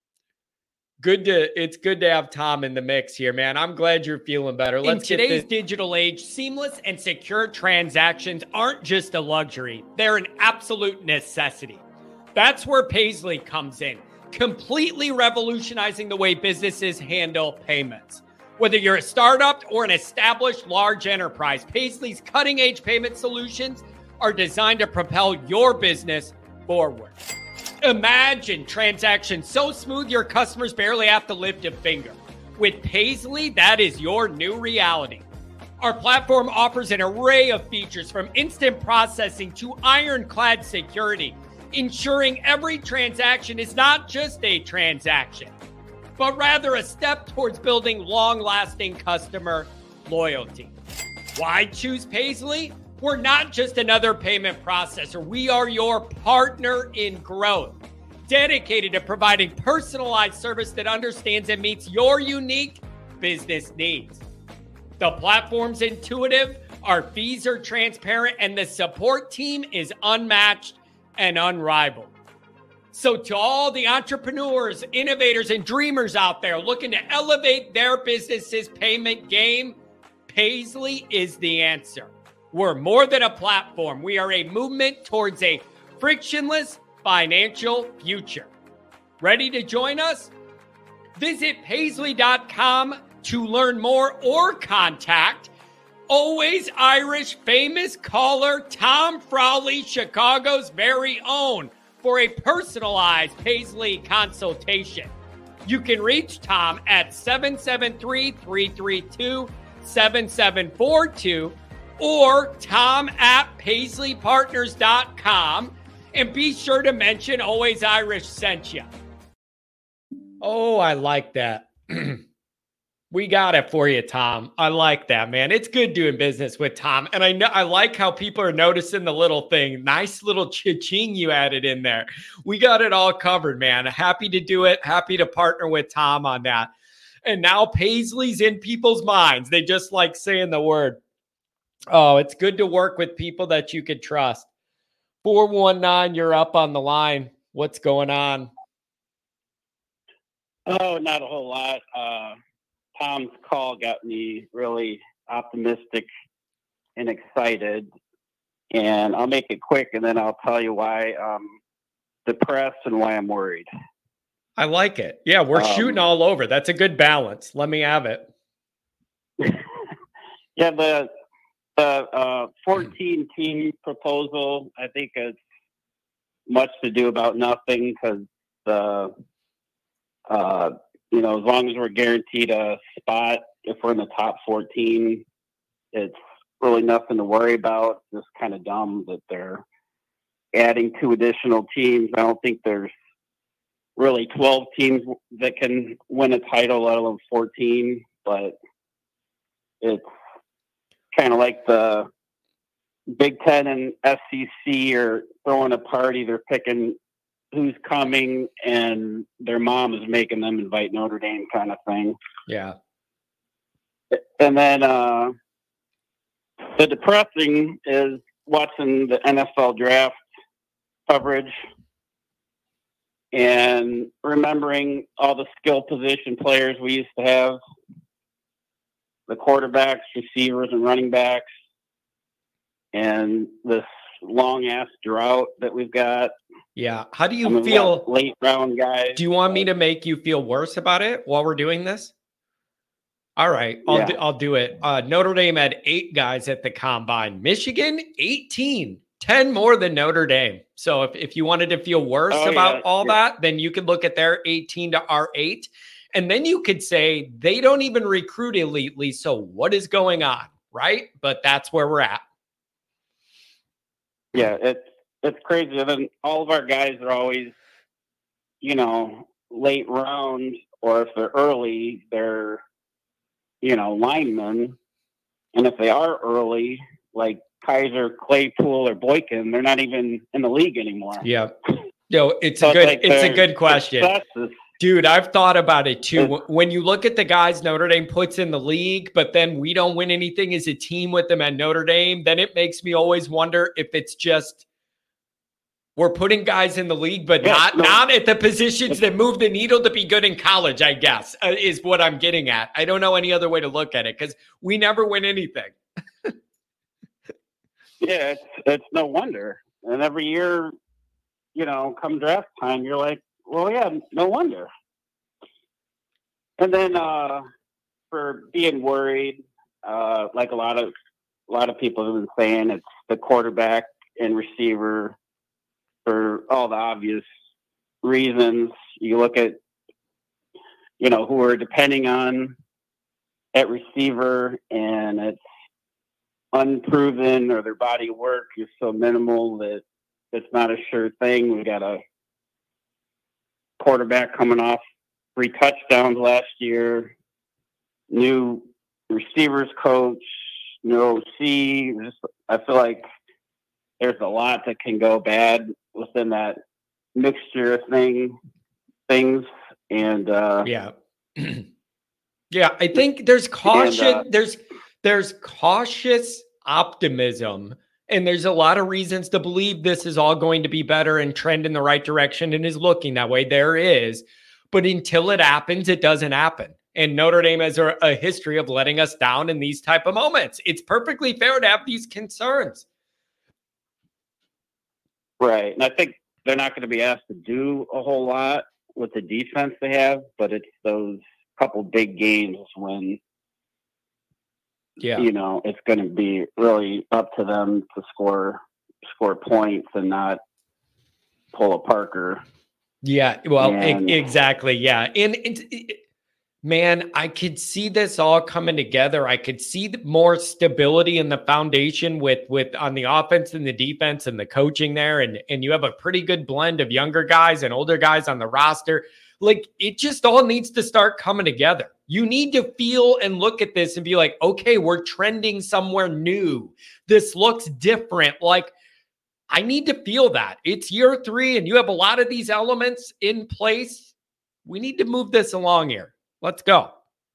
It's good to have Tom in the mix here, man. I'm glad you're feeling better. In today's digital age, seamless and secure transactions aren't just a luxury. They're an absolute necessity. That's where Paisley comes in, completely revolutionizing the way businesses handle payments. Whether you're a startup or an established large enterprise, Paisley's cutting-edge payment solutions are designed to propel your business forward. Imagine transactions so smooth your customers barely have to lift a finger. With Paisley, that is your new reality. Our platform offers an array of features from instant processing to ironclad security, ensuring every transaction is not just a transaction, but rather a step towards building long-lasting customer loyalty. Why choose Paisley? We're not just another payment processor. We are your partner in growth, dedicated to providing personalized service that understands and meets your unique business needs. The platform's intuitive, our fees are transparent, and the support team is unmatched and unrivaled. So to all the entrepreneurs, innovators, and dreamers out there looking to elevate their business's payment game, Paisley is the answer. We're more than a platform. We are a movement towards a frictionless financial future. Ready to join us? Visit paisley.com to learn more or contact Always Irish famous caller Tom Frawley, Chicago's very own, for a personalized Paisley consultation. You can reach Tom at 773-332-7742 or tom@paisleypartners.com, and be sure to mention Always Irish sent you. Oh, I like that. We got it for you, Tom. I like that, man. It's good doing business with Tom. And I like how people are noticing the little thing. Nice little cha-ching you added in there. We got it all covered, man. Happy to do it. Happy to partner with Tom on that. And now Paisley's in people's minds. They just like saying the word. Oh, it's good to work with people that you could trust. 419, you're up on the line. What's going on? Oh, not a whole lot. Tom's call got me really optimistic and excited. And I'll make it quick, and then I'll tell you why I'm depressed and why I'm worried. I like it. Yeah, we're shooting all over. That's a good balance. Let me have it. Yeah, the 14-team proposal, I think it's much to do about nothing because as long as we're guaranteed a spot, if we're in the top 14, it's really nothing to worry about. It's just kind of dumb that they're adding 2 additional teams. I don't think there's really 12 teams that can win a title, let alone 14, but it's kind of like the Big Ten and SEC are throwing a party. They're picking who's coming, and their mom is making them invite Notre Dame kind of thing. Yeah. And then the depressing is watching the NFL draft coverage and remembering all the skill position players we used to have, the quarterbacks, receivers, and running backs, and this long-ass drought that we've got. Yeah. How do you feel? Late round guys. Do you want me to make you feel worse about it while we're doing this? All right. I'll do it. Notre Dame had 8 guys at the combine. Michigan, 18. 10 more than Notre Dame. So if you wanted to feel worse about that, then you could look at their 18 to our 8. And then you could say they don't even recruit elitely. So what is going on? Right. But that's where we're at. Yeah, it's crazy. And then all of our guys are always, late round, or if they're early, they're, linemen. And if they are early, like Kaiser, Claypool, or Boykin, they're not even in the league anymore. Yeah. It's a good question. Dude, I've thought about it too. When you look at the guys Notre Dame puts in the league, but then we don't win anything as a team with them at Notre Dame, then it makes me always wonder if it's just we're putting guys in the league, but not at the positions that move the needle to be good in college, I guess, is what I'm getting at. I don't know any other way to look at it because we never win anything. Yeah, it's no wonder. And every year, come draft time, you're like, well, yeah, no wonder. And then for being worried. Like a lot of people have been saying, it's the quarterback and receiver for all the obvious reasons. You look at, who we're depending on at receiver, and it's unproven, or their body work is so minimal that it's not a sure thing. We got a quarterback coming off 3 touchdowns last year, new receivers coach, new OC. I feel like there's a lot that can go bad within that mixture of things. And yeah. Yeah, I think there's caution. There's cautious optimism, and there's a lot of reasons to believe this is all going to be better and trend in the right direction and is looking that way. There is. But until it happens, it doesn't happen. And Notre Dame has a history of letting us down in these type of moments. It's perfectly fair to have these concerns. Right. And I think they're not going to be asked to do a whole lot with the defense they have, but it's those couple big games when, it's going to be really up to them to score points and not pull a Parker. Yeah, well, exactly. Yeah. And man, I could see this all coming together. I could see more stability in the foundation with on the offense and the defense and the coaching there. And you have a pretty good blend of younger guys and older guys on the roster. Like, it just all needs to start coming together. You need to feel and look at this and be like, okay, we're trending somewhere new. This looks different. Like, I need to feel that. It's year 3 and you have a lot of these elements in place. We need to move this along here. Let's go.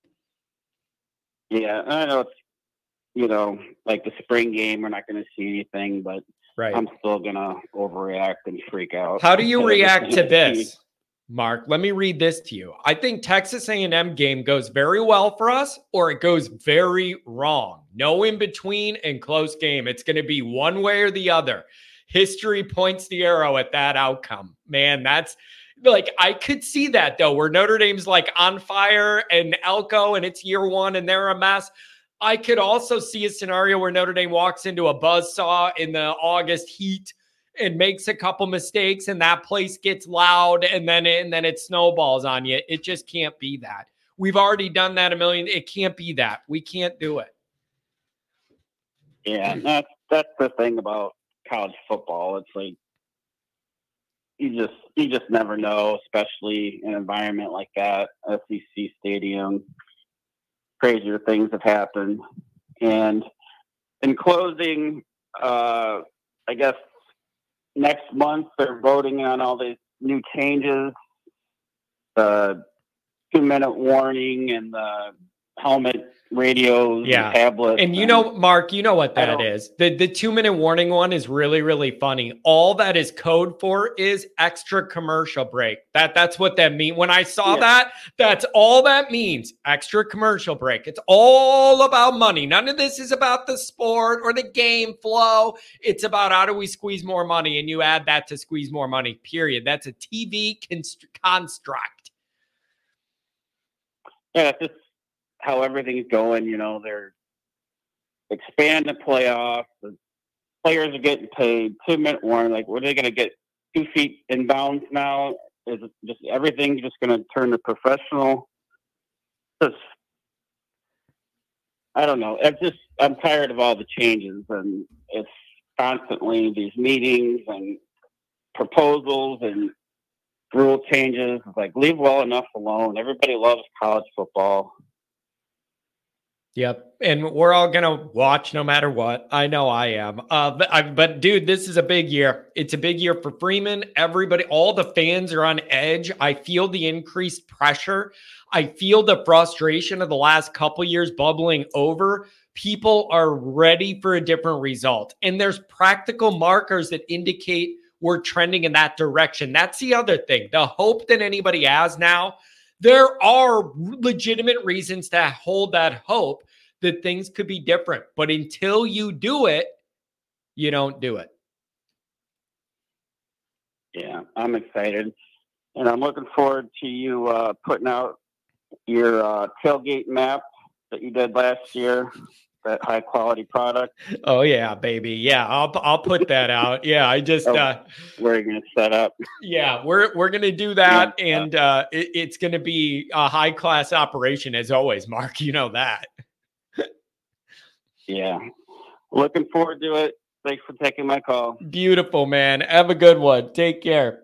Yeah, I know it's, like the spring game, we're not going to see anything, but right. I'm still going to overreact and freak out. How do you react to this, Mark? Let me read this to you. I think Texas A&M game goes very well for us, or it goes very wrong. No in between and close game. It's going to be one way or the other. History points the arrow at that outcome. Man, that's like, I could see that though, where Notre Dame's like on fire and Elko and it's year 1 and they're a mess. I could also see a scenario where Notre Dame walks into a buzzsaw in the August heat and makes a couple mistakes and that place gets loud and then it snowballs on you. It just can't be that. We've already done that a million. It can't be that. We can't do it. Yeah, that's the thing about college football. It's like you just never know, especially in an environment like that, SEC stadium. Crazier things have happened. And in closing, I guess next month they're voting on all these new changes, the 2-minute warning and the helmet radios and tablets. And Mark, you know what that is. The 2-minute warning one is really, really funny. All that is code for is extra commercial break. That's what that means. When I saw that, that's all that means. Extra commercial break. It's all about money. None of this is about the sport or the game flow. It's about how do we squeeze more money, and you add that to squeeze more money, period. That's a TV construct. Yeah, it's just how everything's going. They're expanding the playoff. The players are getting paid. 2-minute warning. Like, what are they going to get 2 feet in bounds now? Is it just everything's just going to turn to professional? I don't know. I'm tired of all the changes, and it's constantly these meetings and proposals and rule changes. It's like, leave well enough alone. Everybody loves college football. Yep. And we're all going to watch no matter what. I know I am. But dude, this is a big year. It's a big year for Freeman. Everybody, all the fans are on edge. I feel the increased pressure. I feel the frustration of the last couple years bubbling over. People are ready for a different result. And there's practical markers that indicate we're trending in that direction. That's the other thing. The hope that anybody has now, there are legitimate reasons to hold that hope that things could be different. But until you do it, you don't do it. Yeah, I'm excited. And I'm looking forward to you putting out your tailgate map that you did last year, that high quality product. Oh yeah, baby. Yeah, I'll put that out. Yeah, I just where are you going to set up? Yeah, we're going to do that, and it's going to be a high class operation as always, Mark. You know that. Yeah, looking forward to it. Thanks for taking my call. Beautiful, man. Have a good one. Take care.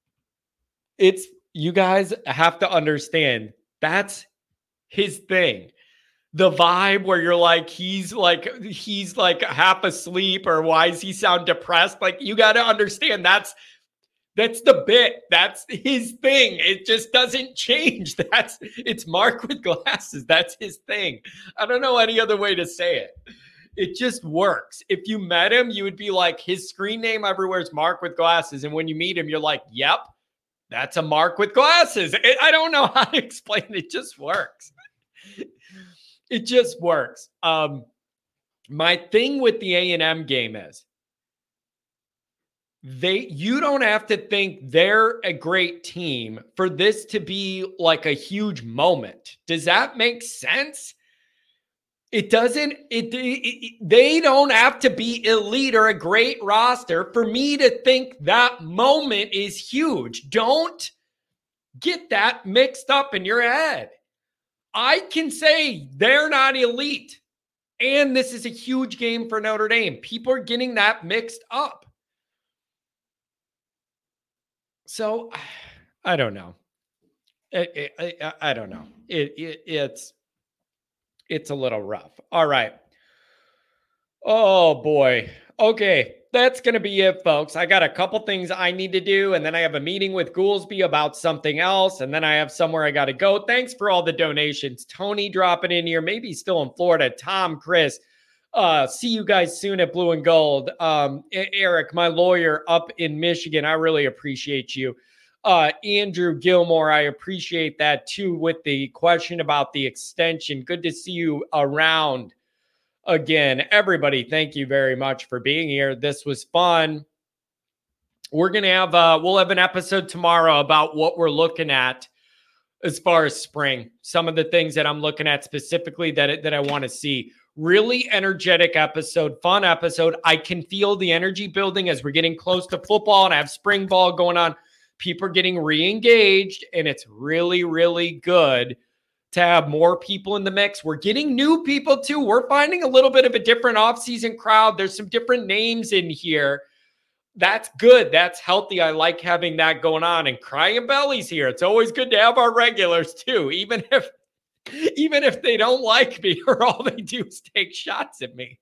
You guys have to understand that's his thing. The vibe where you're like, he's like half asleep, or why does he sound depressed? Like, you got to understand that's the bit. That's his thing. It just doesn't change. It's Mark with glasses. That's his thing. I don't know any other way to say it. It just works. If you met him, you would be like, his screen name everywhere is Mark with glasses. And when you meet him, you're like, yep, that's a Mark with glasses. I don't know how to explain it. It just works. It just works. My thing with the A&M game is you don't have to think they're a great team for this to be like a huge moment. Does that make sense? It doesn't. They don't have to be elite or a great roster for me to think that moment is huge. Don't get that mixed up in your head. I can say they're not elite, and this is a huge game for Notre Dame. People are getting that mixed up. So, I don't know. I don't know. It's a little rough. All right. Oh, boy. Okay. That's going to be it, folks. I got a couple things I need to do, and then I have a meeting with Goolsby about something else, and then I have somewhere I got to go. Thanks for all the donations. Tony dropping in here, maybe still in Florida. Tom, Chris. See you guys soon at Blue and Gold. Eric, my lawyer up in Michigan, I really appreciate you. Andrew Gilmore, I appreciate that too with the question about the extension. Good to see you around again. Everybody, thank you very much for being here. This was fun. We're going to have, we'll have an episode tomorrow about what we're looking at as far as spring. Some of the things that I'm looking at specifically that I want to see. Really energetic episode, fun episode. I can feel the energy building as we're getting close to football and I have spring ball going on. People are getting re-engaged, and it's really, really good to have more people in the mix. We're getting new people too. We're finding a little bit of a different offseason crowd. There's some different names in here. That's good. That's healthy. I like having that going on. And Crying Belly's here. It's always good to have our regulars too, even if they don't like me or all they do is take shots at me.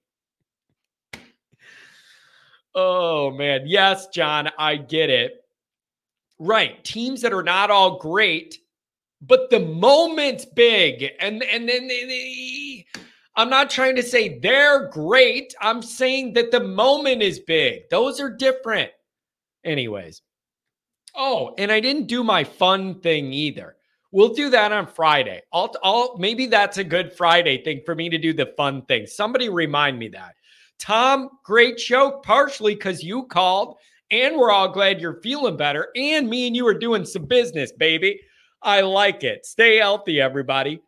Oh, man. Yes, John, I get it. Right. Teams that are not all great, but the moment's big. And then I'm not trying to say they're great. I'm saying that the moment is big. Those are different. Anyways. Oh, and I didn't do my fun thing either. We'll do that on Friday. Maybe that's a good Friday thing for me to do the fun thing. Somebody remind me that. Tom, great show, partially because you called, and we're all glad you're feeling better, and me and you are doing some business, baby. I like it. Stay healthy, everybody.